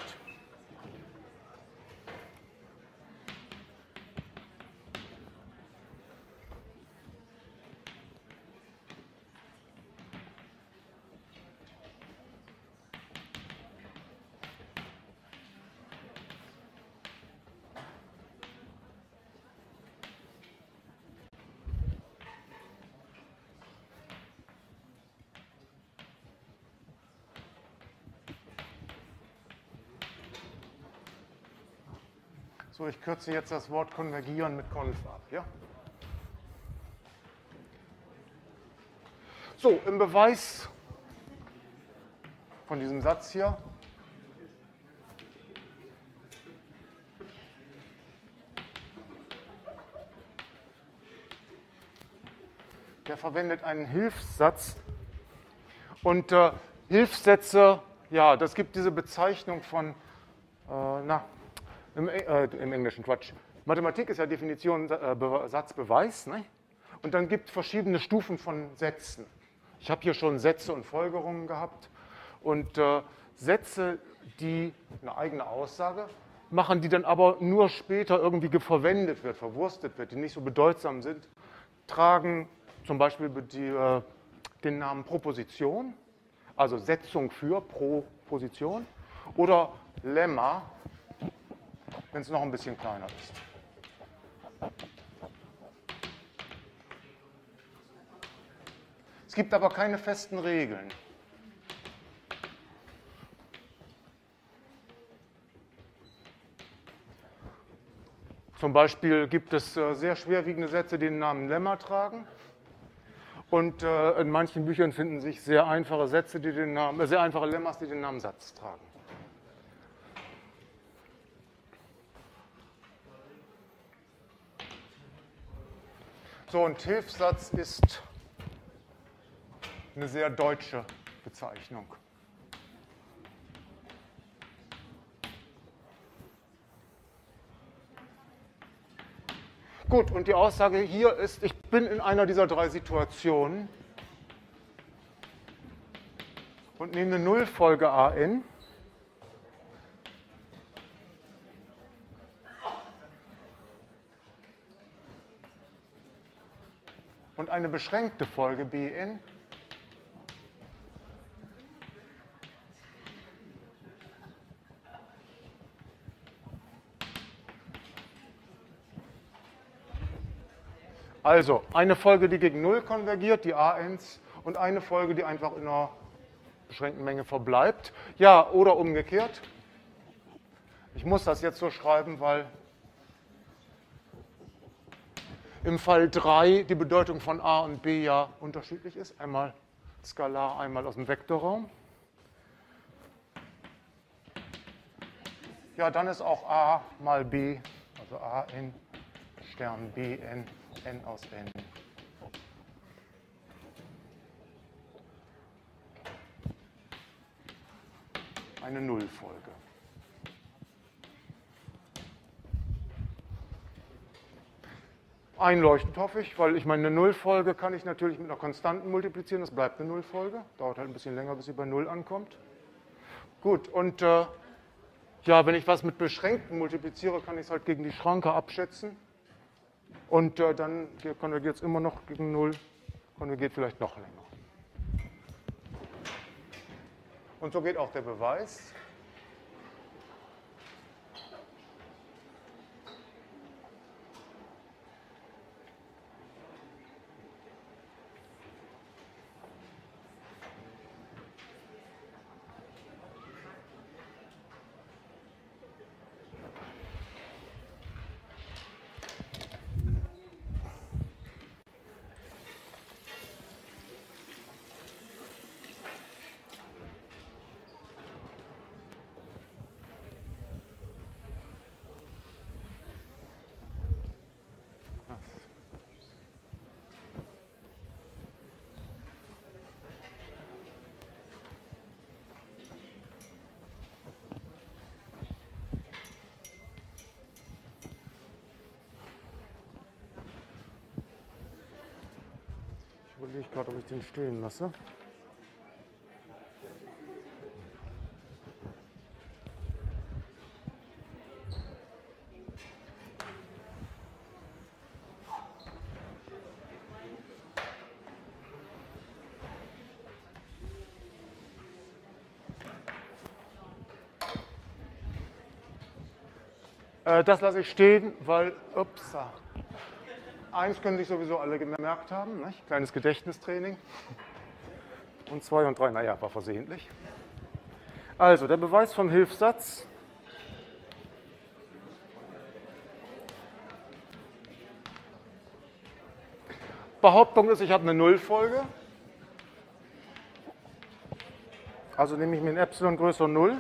So, ich kürze jetzt das Wort konvergieren mit konv ab. Ja? So, im Beweis von diesem Satz hier der verwendet einen Hilfssatz. Und Hilfssätze, ja, das gibt diese Bezeichnung von, im Englischen Quatsch. Mathematik ist ja Definition, Satz, Beweis. Ne? Und dann gibt es verschiedene Stufen von Sätzen. Ich habe hier schon Sätze und Folgerungen gehabt. Und Sätze, die eine eigene Aussage machen, die dann aber nur später irgendwie verwendet wird, verwurstet wird, die nicht so bedeutsam sind, tragen zum Beispiel den Namen Proposition, also Setzung für Proposition, oder Lemma, wenn es noch ein bisschen kleiner ist. Es gibt aber keine festen Regeln. Zum Beispiel gibt es sehr schwerwiegende Sätze, die den Namen Lemma tragen. Und in manchen Büchern finden sich sehr einfache Sätze, sehr einfache Lemmas, die den Namen Satz tragen. So, und Hilfssatz ist eine sehr deutsche Bezeichnung. Gut, und die Aussage hier ist, ich bin in einer dieser drei Situationen und nehme eine Nullfolge an. Und eine beschränkte Folge Bn. Also eine Folge, die gegen 0 konvergiert, die ANs, und eine Folge, die einfach in einer beschränkten Menge verbleibt. Ja, oder umgekehrt. Ich muss das jetzt so schreiben, weil im Fall 3 die Bedeutung von A und B ja unterschiedlich ist. Einmal skalar, einmal aus dem Vektorraum. Ja, dann ist auch A mal B, also AN, Stern BN, N aus N. Eine Nullfolge. Einleuchtend hoffe ich, weil ich meine, eine Nullfolge kann ich natürlich mit einer Konstanten multiplizieren, das bleibt eine Nullfolge. Dauert halt ein bisschen länger, bis sie bei 0 ankommt. Gut, und ja, wenn ich was mit Beschränkten multipliziere, kann ich es halt gegen die Schranke abschätzen. Und dann konvergiert es immer noch gegen 0, konvergiert vielleicht noch länger. Und so geht auch der Beweis. Ich überlege gerade, ob ich den stehen lasse. Das lasse ich stehen, weil, upsa, eins können sich sowieso alle gemerkt haben, nicht? Kleines Gedächtnistraining. Und 2 und 3, naja, war versehentlich. Also, der Beweis vom Hilfssatz. Behauptung ist, ich habe eine Nullfolge. Also nehme ich mir ein Epsilon größer 0.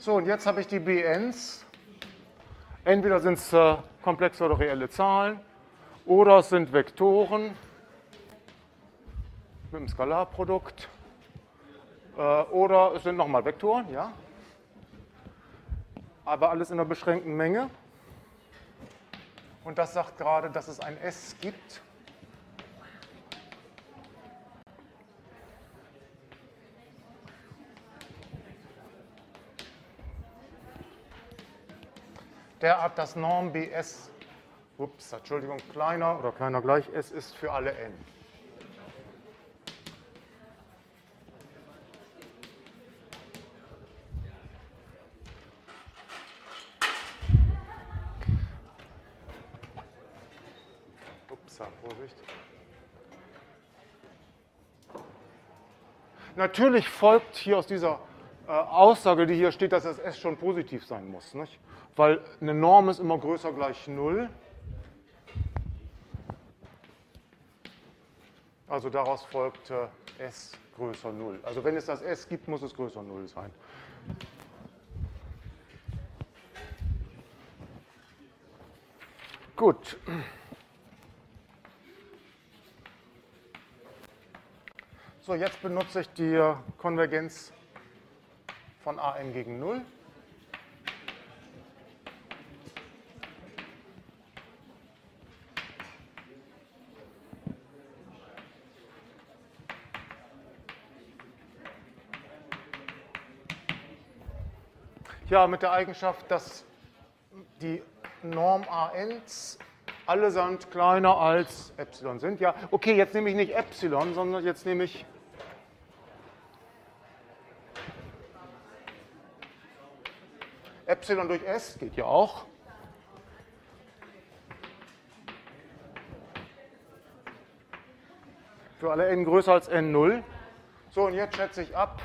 So, und jetzt habe ich die BNs. Entweder sind es komplexe oder reelle Zahlen oder es sind Vektoren mit einem Skalarprodukt oder es sind nochmal Vektoren, ja. Aber alles in einer beschränkten Menge. Und das sagt gerade, dass es ein S gibt. Derart, dass Norm BS, Entschuldigung, kleiner oder kleiner gleich S ist für alle n. Vorsicht. Natürlich folgt hier aus dieser Aussage, die hier steht, dass das S schon positiv sein muss. Nicht? Weil eine Norm ist immer größer gleich 0. Also daraus folgt S größer 0. Also wenn es das S gibt, muss es größer 0 sein. Gut. So, jetzt benutze ich die Konvergenz von AN gegen 0. Ja, mit der Eigenschaft, dass die Norm ANs allesamt kleiner als Epsilon sind. Ja, okay, jetzt nehme ich nicht Epsilon, sondern jetzt nehme ich Epsilon durch S, geht ja auch. Für alle n größer als n0. So, und jetzt schätze ich ab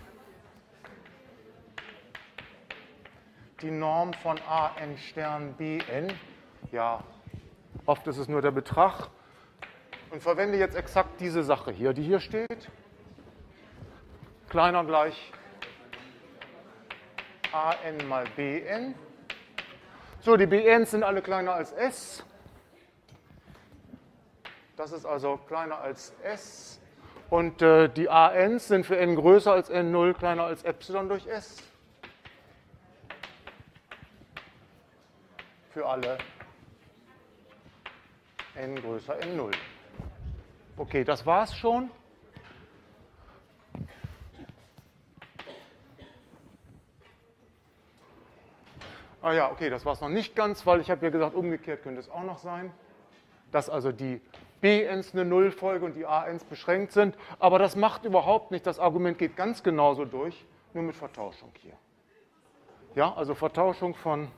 die Norm von AN Stern BN. Ja, oft ist es nur der Betrag. Und verwende jetzt exakt diese Sache hier, die hier steht. Kleiner gleich AN mal BN. So, die BNs sind alle kleiner als S. Das ist also kleiner als S. Und die ANs sind für n größer als n0 kleiner als Epsilon durch S. Für alle n größer n0. Okay, das war's schon. Ah ja, okay, das war es noch nicht ganz, weil ich habe ja gesagt, umgekehrt könnte es auch noch sein, dass also die BNs eine Nullfolge und die ANs beschränkt sind. Aber das macht überhaupt nicht. Das Argument geht ganz genauso durch, nur mit Vertauschung hier. Ja, also Vertauschung von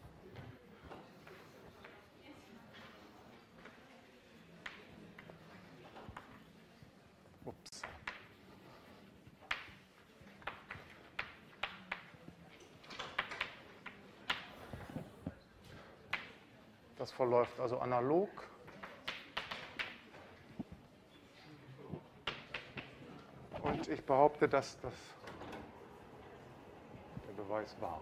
Das verläuft also analog. Und ich behaupte, dass das der Beweis war.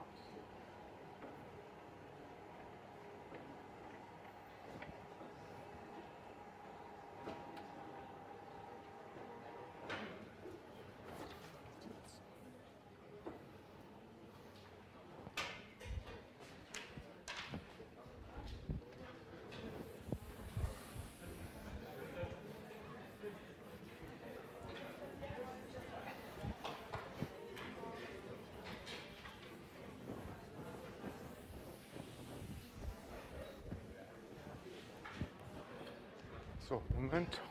So, Moment.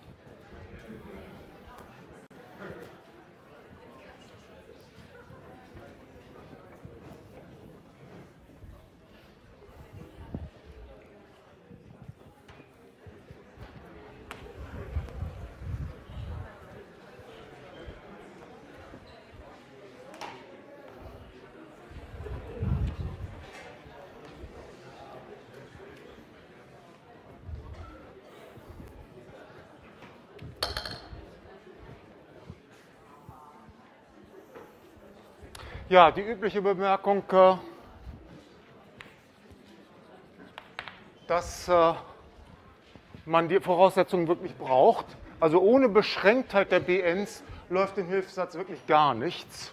Ja, die übliche Bemerkung, dass man die Voraussetzungen wirklich braucht. Also ohne Beschränktheit der BNs läuft im Hilfssatz wirklich gar nichts.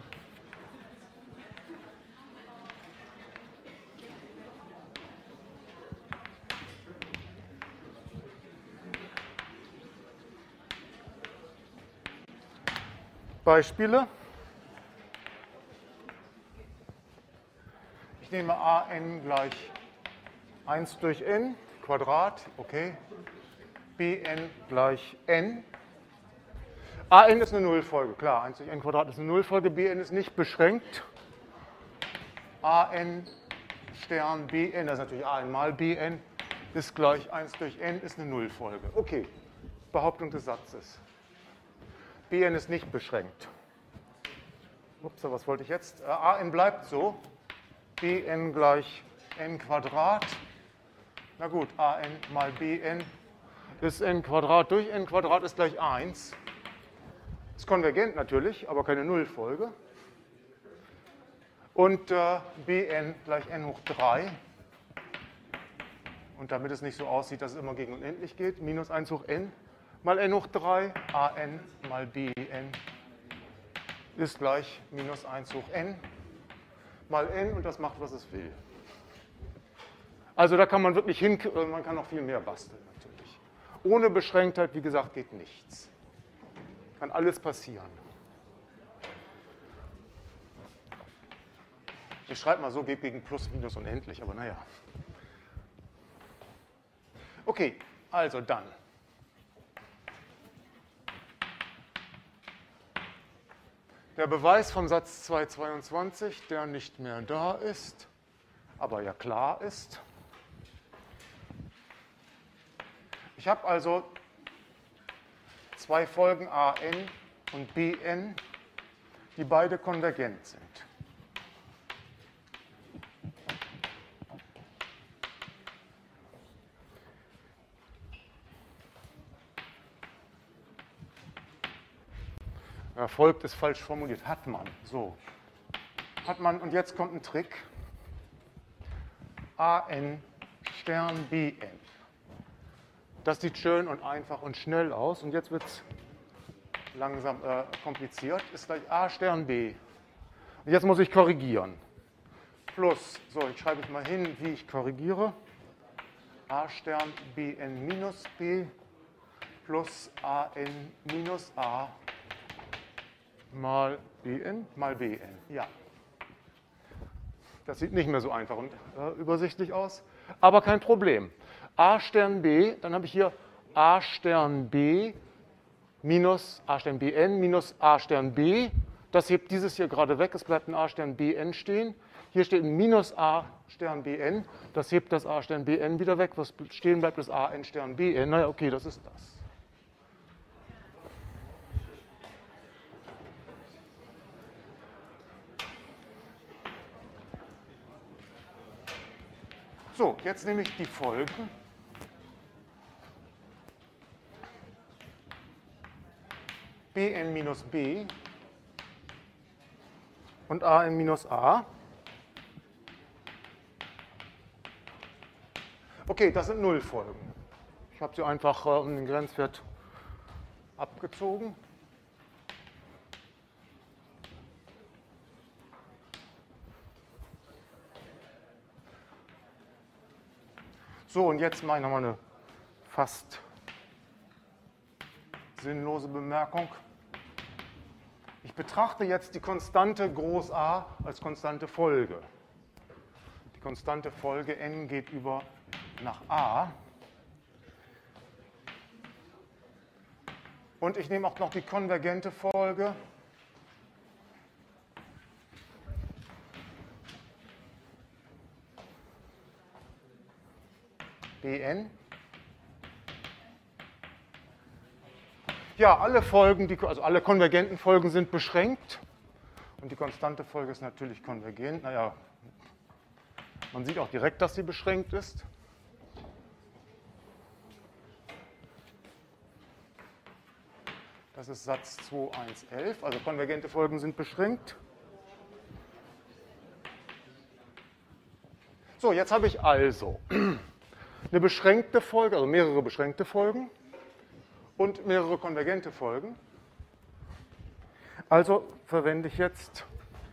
Beispiele. Ich nehme an gleich 1 durch n Quadrat, okay. Bn gleich n. An ist eine Nullfolge, klar, 1 durch n Quadrat ist eine Nullfolge, Bn ist nicht beschränkt. An Stern Bn, das ist natürlich An mal Bn, ist gleich 1 durch n, ist eine Nullfolge. Okay, Behauptung des Satzes. Bn ist nicht beschränkt. Ups, was wollte ich jetzt? An bleibt so. Bn gleich n Quadrat. Na gut, An mal Bn ist n Quadrat durch n Quadrat ist gleich 1. Ist konvergent natürlich, aber keine Nullfolge. Und Bn gleich n hoch 3. Und damit es nicht so aussieht, dass es immer gegen unendlich geht, minus 1 hoch n mal n hoch 3, An mal Bn ist gleich minus 1 hoch n mal n und das macht, was es will. Also da kann man wirklich man kann noch viel mehr basteln natürlich. Ohne Beschränktheit, wie gesagt, geht nichts. Kann alles passieren. Ich schreibe mal so, geht gegen Plus, Minus unendlich, aber naja. Okay, also dann. Der Beweis vom Satz 222, der nicht mehr da ist, aber ja klar ist. Ich habe also zwei Folgen An und Bn, die beide konvergent sind. Ja, folgt ist falsch formuliert. Hat man. So. Hat man, und jetzt kommt ein Trick. An Stern Bn. Das sieht schön und einfach und schnell aus. Und jetzt wird es langsam kompliziert. Ist gleich A Stern B. Und jetzt muss ich korrigieren. Plus, so, ich schreibe es mal hin, wie ich korrigiere. A Stern Bn minus B plus An minus A mal Bn mal Bn. Ja. Das sieht nicht mehr so einfach und übersichtlich aus, aber kein Problem. A Stern B, dann habe ich hier A Stern B minus A Stern Bn minus A Stern B. Das hebt dieses hier gerade weg, es bleibt ein A Stern Bn stehen. Hier steht ein minus A Stern Bn, das hebt das A Stern Bn wieder weg. Was stehen bleibt, ist An Stern Bn. Naja, okay, das ist das. So, jetzt nehme ich die Folgen. Bn minus B und An minus A. Okay, das sind Nullfolgen. Ich habe sie einfach um den Grenzwert abgezogen. So, und jetzt mache ich nochmal eine fast sinnlose Bemerkung. Ich betrachte jetzt die Konstante Groß A als konstante Folge. Die konstante Folge n geht über nach A. Und ich nehme auch noch die konvergente Folge. Bn. Ja, alle Folgen, also alle konvergenten Folgen sind beschränkt. Und die konstante Folge ist natürlich konvergent. Naja, man sieht auch direkt, dass sie beschränkt ist. Das ist Satz 2.1.11. Also konvergente Folgen sind beschränkt. So, jetzt habe ich also eine beschränkte Folge, also mehrere beschränkte Folgen und mehrere konvergente Folgen. Also verwende ich jetzt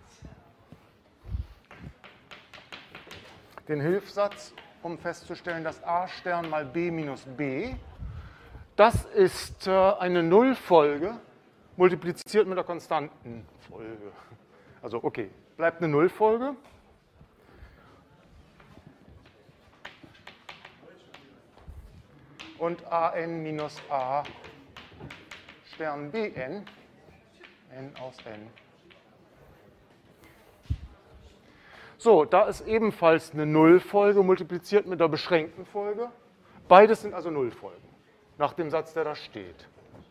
den Hilfssatz, um festzustellen, dass a' mal b minus b, das ist eine Nullfolge multipliziert mit der konstanten Folge. Also okay, bleibt eine Nullfolge. Und an minus a Stern bn, n aus n. So, da ist ebenfalls eine Nullfolge multipliziert mit der beschränkten Folge. Beides sind also Nullfolgen, nach dem Satz, der da steht.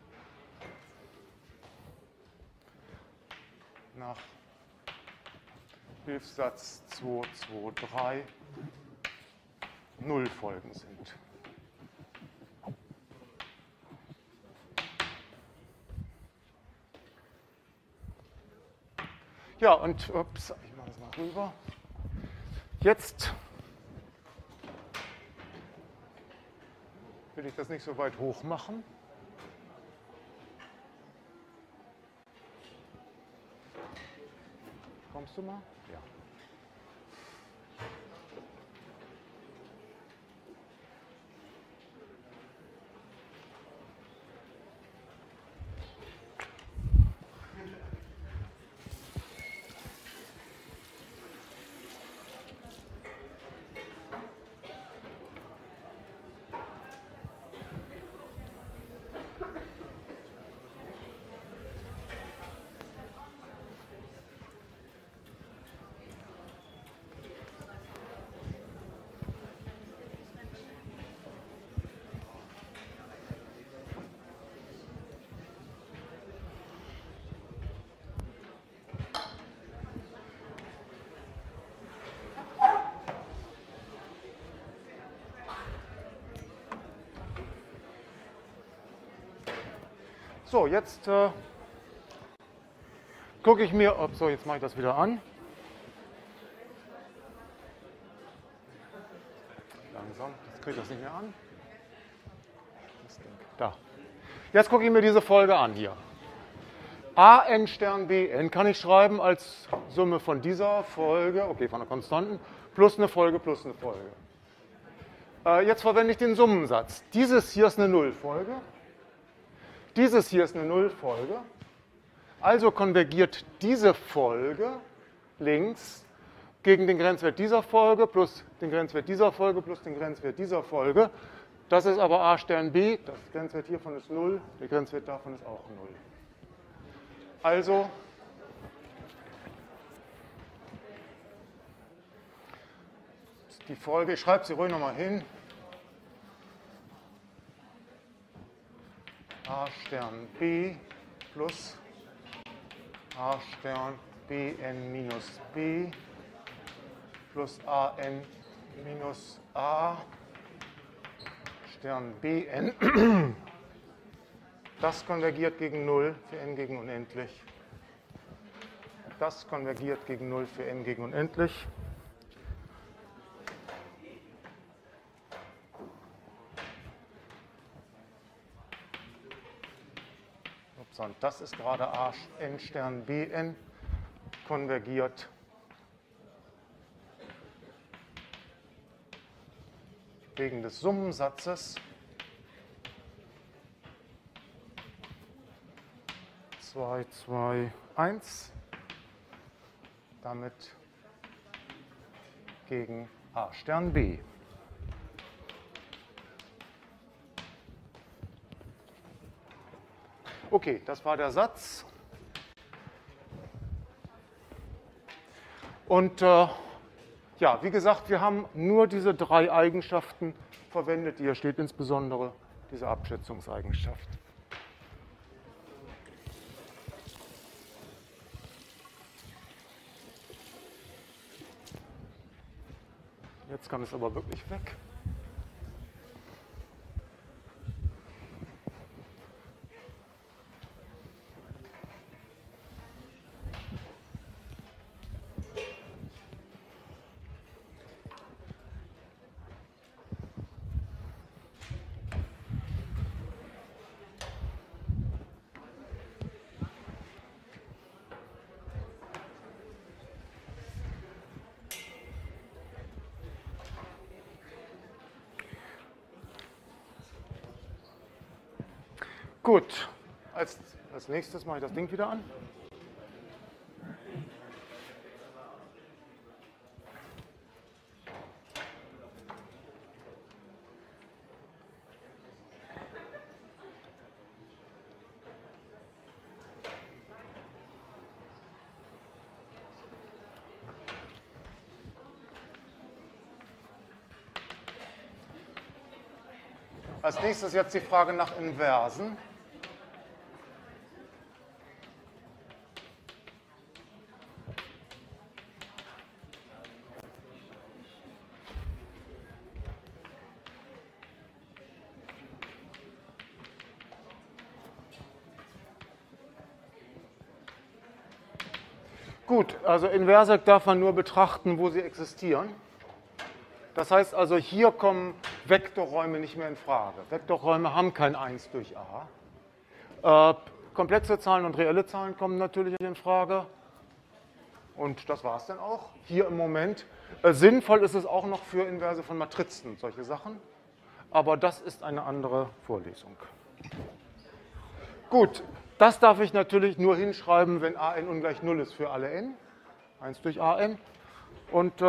Nach Hilfssatz 2, 2, 3 Nullfolgen sind. Ja, und ups, ich mache das mal rüber. Jetzt will ich das nicht so weit hoch machen. Kommst du mal? Ja. So, jetzt gucke ich mir, so, jetzt mache ich das wieder an. Langsam, jetzt kriege ich das nicht mehr an. Da. Jetzt gucke ich mir diese Folge an hier. an Stern bn kann ich schreiben als Summe von dieser Folge, okay, von der Konstanten, plus eine Folge plus eine Folge. Jetzt verwende ich den Summensatz. Dieses hier ist eine Nullfolge. Dieses hier ist eine Nullfolge. Also konvergiert diese Folge links gegen den Grenzwert dieser Folge plus den Grenzwert dieser Folge plus den Grenzwert dieser Folge. Das ist aber a Stern b, das Grenzwert hiervon ist 0, der Grenzwert davon ist auch 0. Also die Folge, ich schreibe sie ruhig nochmal hin. a Stern b plus a Stern bn minus b plus an minus a Stern bn. Das konvergiert gegen 0 für n gegen unendlich. Das konvergiert gegen 0 für n gegen unendlich. Und das ist gerade a n Stern bn konvergiert wegen des Summensatzes 2, 2, 1, damit gegen a Stern b. Okay, das war der Satz. Und ja, wie gesagt, wir haben nur diese drei Eigenschaften verwendet. Hier steht insbesondere diese Abschätzungseigenschaft. Jetzt kann es aber wirklich weg. Gut, als nächstes mache ich das Ding wieder an. Als nächstes jetzt die Frage nach Inversen. Gut, also Inverse darf man nur betrachten, wo sie existieren. Das heißt also, hier kommen Vektorräume nicht mehr in Frage. Vektorräume haben kein 1 durch a. Komplexe Zahlen und reelle Zahlen kommen natürlich in Frage. Und das war es dann auch hier im Moment. Sinnvoll ist es auch noch für Inverse von Matrizen und solche Sachen. Aber das ist eine andere Vorlesung. Gut, das darf ich natürlich nur hinschreiben, wenn a n ungleich 0 ist für alle n. 1 durch a n. Und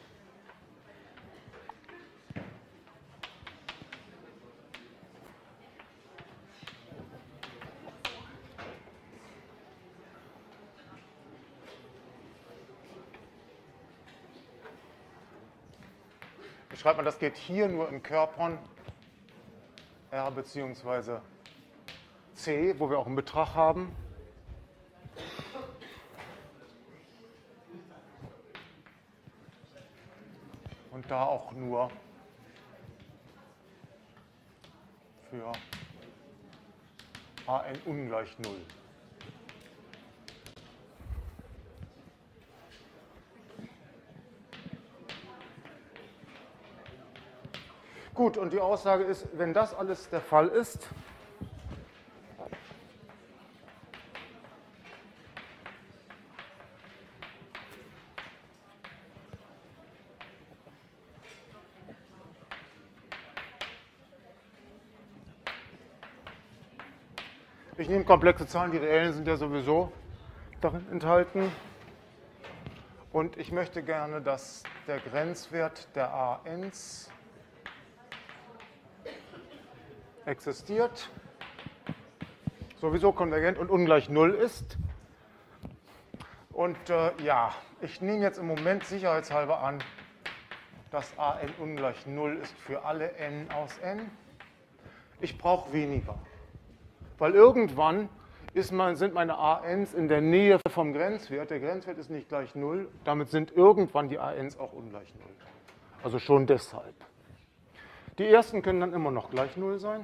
ich schreibe mal, das geht hier nur im Körpern R bzw. C, wo wir auch einen Betrag haben. Und da auch nur für a n ungleich 0. Gut, und die Aussage ist, wenn das alles der Fall ist, ich nehme komplexe Zahlen, die reellen sind ja sowieso darin enthalten. Und ich möchte gerne, dass der Grenzwert der a-Ns existiert, sowieso konvergent und ungleich 0 ist. Und ja, ich nehme jetzt im Moment sicherheitshalber an, dass a n ungleich 0 ist für alle n aus n. Ich brauche weniger, weil irgendwann sind meine a-Ns in der Nähe vom Grenzwert. Der Grenzwert ist nicht gleich 0, damit sind irgendwann die a-Ns auch ungleich 0. Also schon deshalb. Die ersten können dann immer noch gleich 0 sein.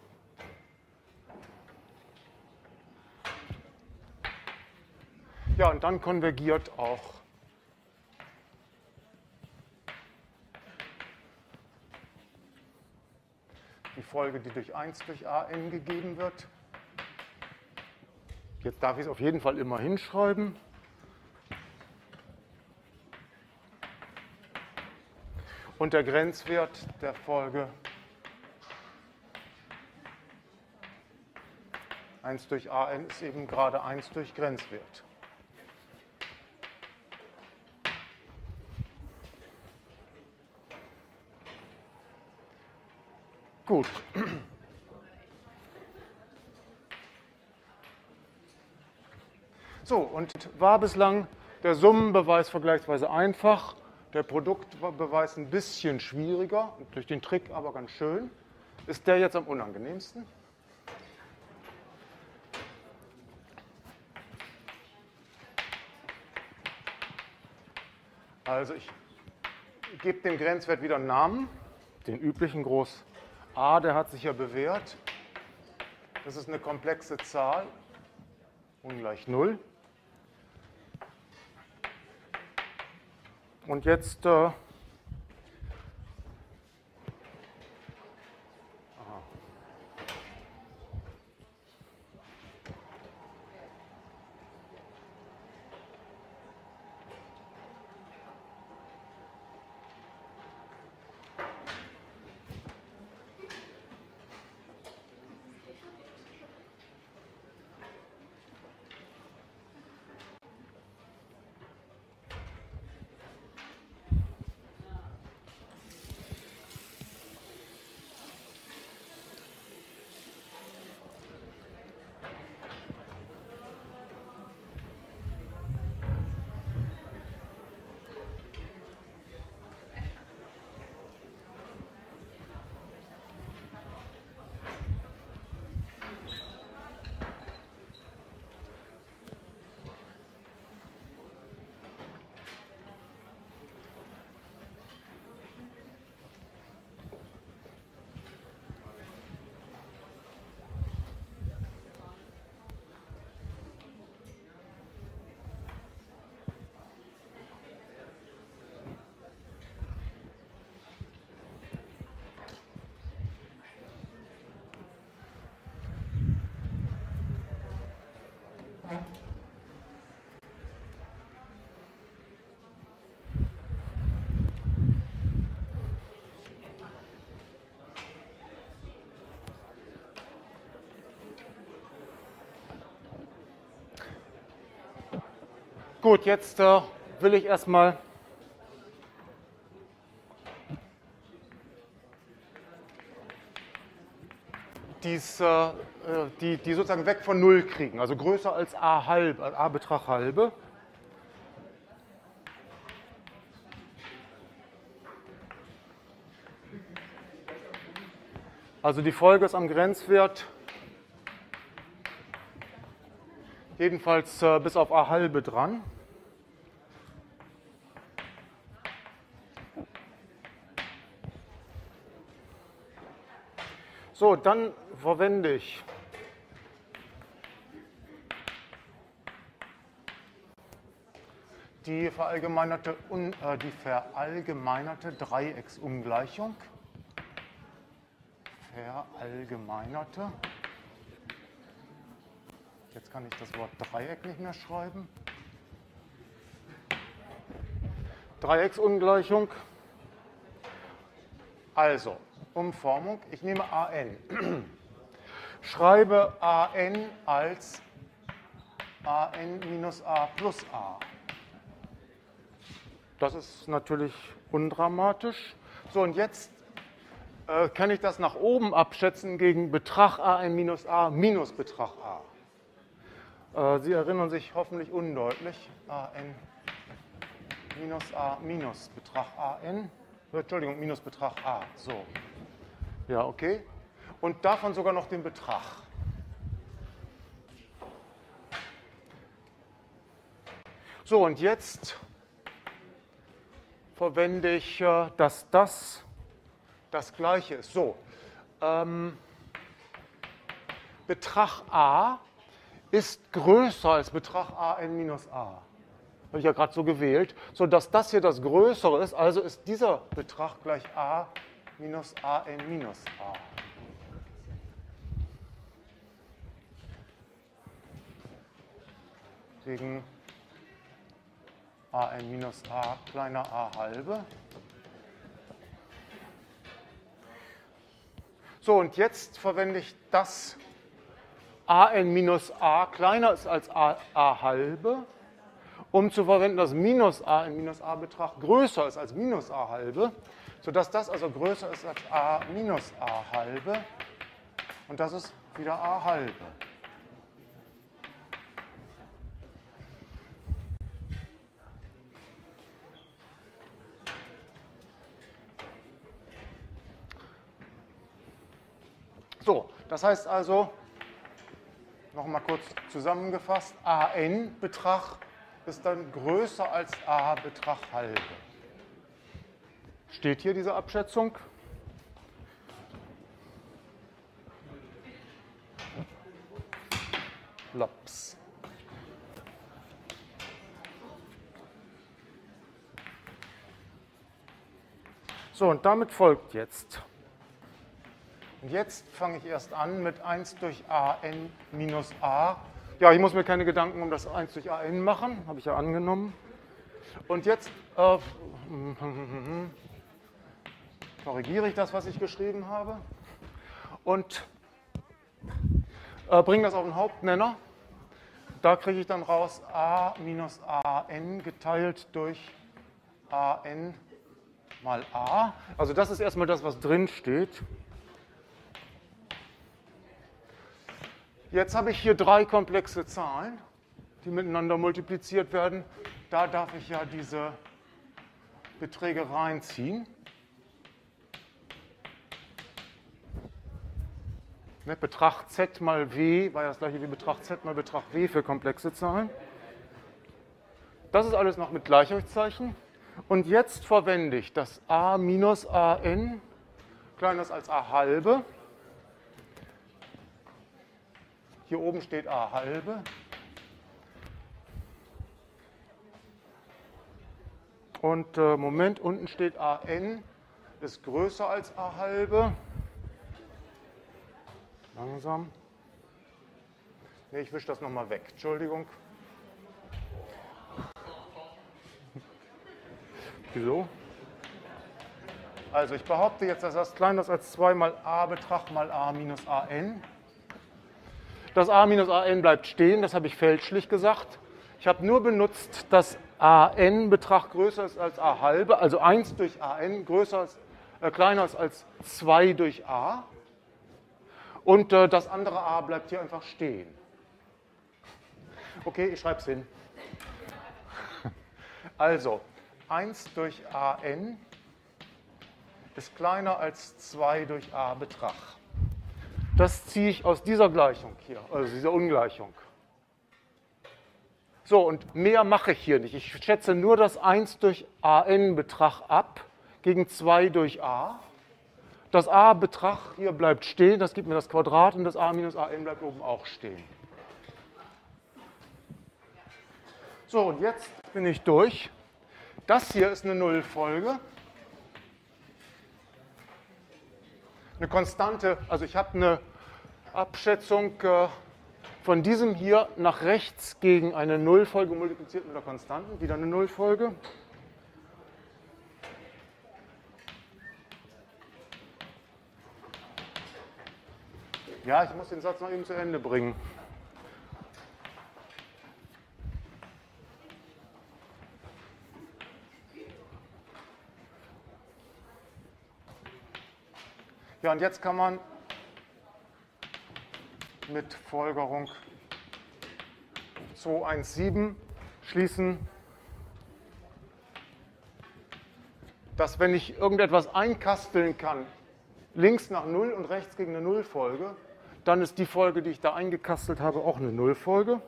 Ja, und dann konvergiert auch die Folge, die durch 1 durch a n gegeben wird. Jetzt darf ich es auf jeden Fall immer hinschreiben. Und der Grenzwert der Folge 1 durch a n ist eben gerade 1 durch Grenzwert. Gut. So, und war bislang der Summenbeweis vergleichsweise einfach, der Produktbeweis ein bisschen schwieriger, durch den Trick aber ganz schön. Ist der jetzt am unangenehmsten? Also ich gebe dem Grenzwert wieder einen Namen, den üblichen Groß A, der hat sich ja bewährt. Das ist eine komplexe Zahl, ungleich 0. Und jetzt Gut, jetzt will ich erstmal die sozusagen weg von 0 kriegen, also größer als a halb, a Betrag halbe. Also die Folge ist am Grenzwert jedenfalls bis auf a halbe dran. So, dann verwende ich die verallgemeinerte Dreiecksungleichung. Verallgemeinerte. Jetzt kann ich das Wort Dreieck nicht mehr schreiben. Dreiecksungleichung. Also, Umformung. Ich nehme AN. Schreibe AN als AN minus A plus A. Das ist natürlich undramatisch. So, und jetzt kann ich das nach oben abschätzen gegen Betrag AN minus A minus Betrag A. Sie erinnern sich hoffentlich undeutlich. AN minus A minus Betrag AN. Entschuldigung, minus Betrag A. So. Ja, okay. Und davon sogar noch den Betrag. So, und jetzt verwende ich, dass das Gleiche ist. So, Betrag A ist größer als Betrag AN minus A. Habe ich ja gerade so gewählt. So, dass das hier das Größere ist, also ist dieser Betrag gleich A minus AN minus A. Gegen AN minus A kleiner A halbe. So, und jetzt verwende ich das AN minus A kleiner ist als A halbe, um zu verwenden, dass minus AN minus A Betrag größer ist als minus A halbe, sodass das also größer ist als A minus A halbe. Und das ist wieder A halbe. So, das heißt also, nochmal kurz zusammengefasst, AN-Betrag ist dann größer als A-Betrag halbe. Steht hier diese Abschätzung? Laps. So, und damit folgt jetzt. Und jetzt fange ich erst an mit 1 durch AN minus A. Ja, ich muss mir keine Gedanken um das 1 durch AN machen, habe ich ja angenommen. Und jetzt korrigiere ich das, was ich geschrieben habe, und bringe das auf den Hauptnenner. Da kriege ich dann raus A minus AN geteilt durch AN mal A. Also das ist erstmal das, was drin steht. Jetzt habe ich hier 3 komplexe Zahlen, die miteinander multipliziert werden. Da darf ich ja diese Beträge reinziehen. Ne, Betrag Z mal W war ja das gleiche wie Betrag Z mal Betrag W für komplexe Zahlen. Das ist alles noch mit Gleichheitszeichen. Und jetzt verwende ich das A minus AN kleiner ist als A halbe. Hier oben steht A halbe. Und Moment, unten steht AN ist größer als A halbe. Langsam. Nee, ich wische das nochmal weg. Entschuldigung. Wieso? Also ich behaupte jetzt, dass das kleiner ist als 2 mal A-Betrag mal A minus AN. Das A minus AN bleibt stehen, das habe ich fälschlich gesagt. Ich habe nur benutzt, dass AN-Betrag größer ist als A halbe, also 1 durch AN kleiner ist als 2 durch A. Und das andere A bleibt hier einfach stehen. Okay, ich schreibe es hin. Also, 1 durch AN ist kleiner als 2 durch A Betrag. Das ziehe ich aus dieser Gleichung hier, also dieser Ungleichung. So, und mehr mache ich hier nicht. Ich schätze nur das 1 durch AN Betrag ab gegen 2 durch A. Das A Betrag hier bleibt stehen, das gibt mir das Quadrat, und das A minus AN bleibt oben auch stehen. So, und jetzt bin ich durch. Das hier ist eine Nullfolge. Eine Konstante, also ich habe eine Abschätzung von diesem hier nach rechts gegen eine Nullfolge multipliziert mit der Konstanten, wieder eine Nullfolge. Ja, ich muss den Satz noch eben zu Ende bringen. Ja, und jetzt kann man mit Folgerung 217 schließen, dass wenn ich irgendetwas einkasteln kann, links nach 0 und rechts gegen eine Nullfolge, dann ist die Folge, die ich da eingekastelt habe, auch eine Nullfolge.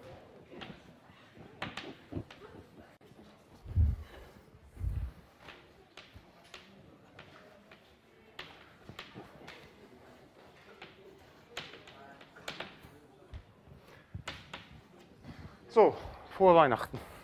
So, frohe Weihnachten.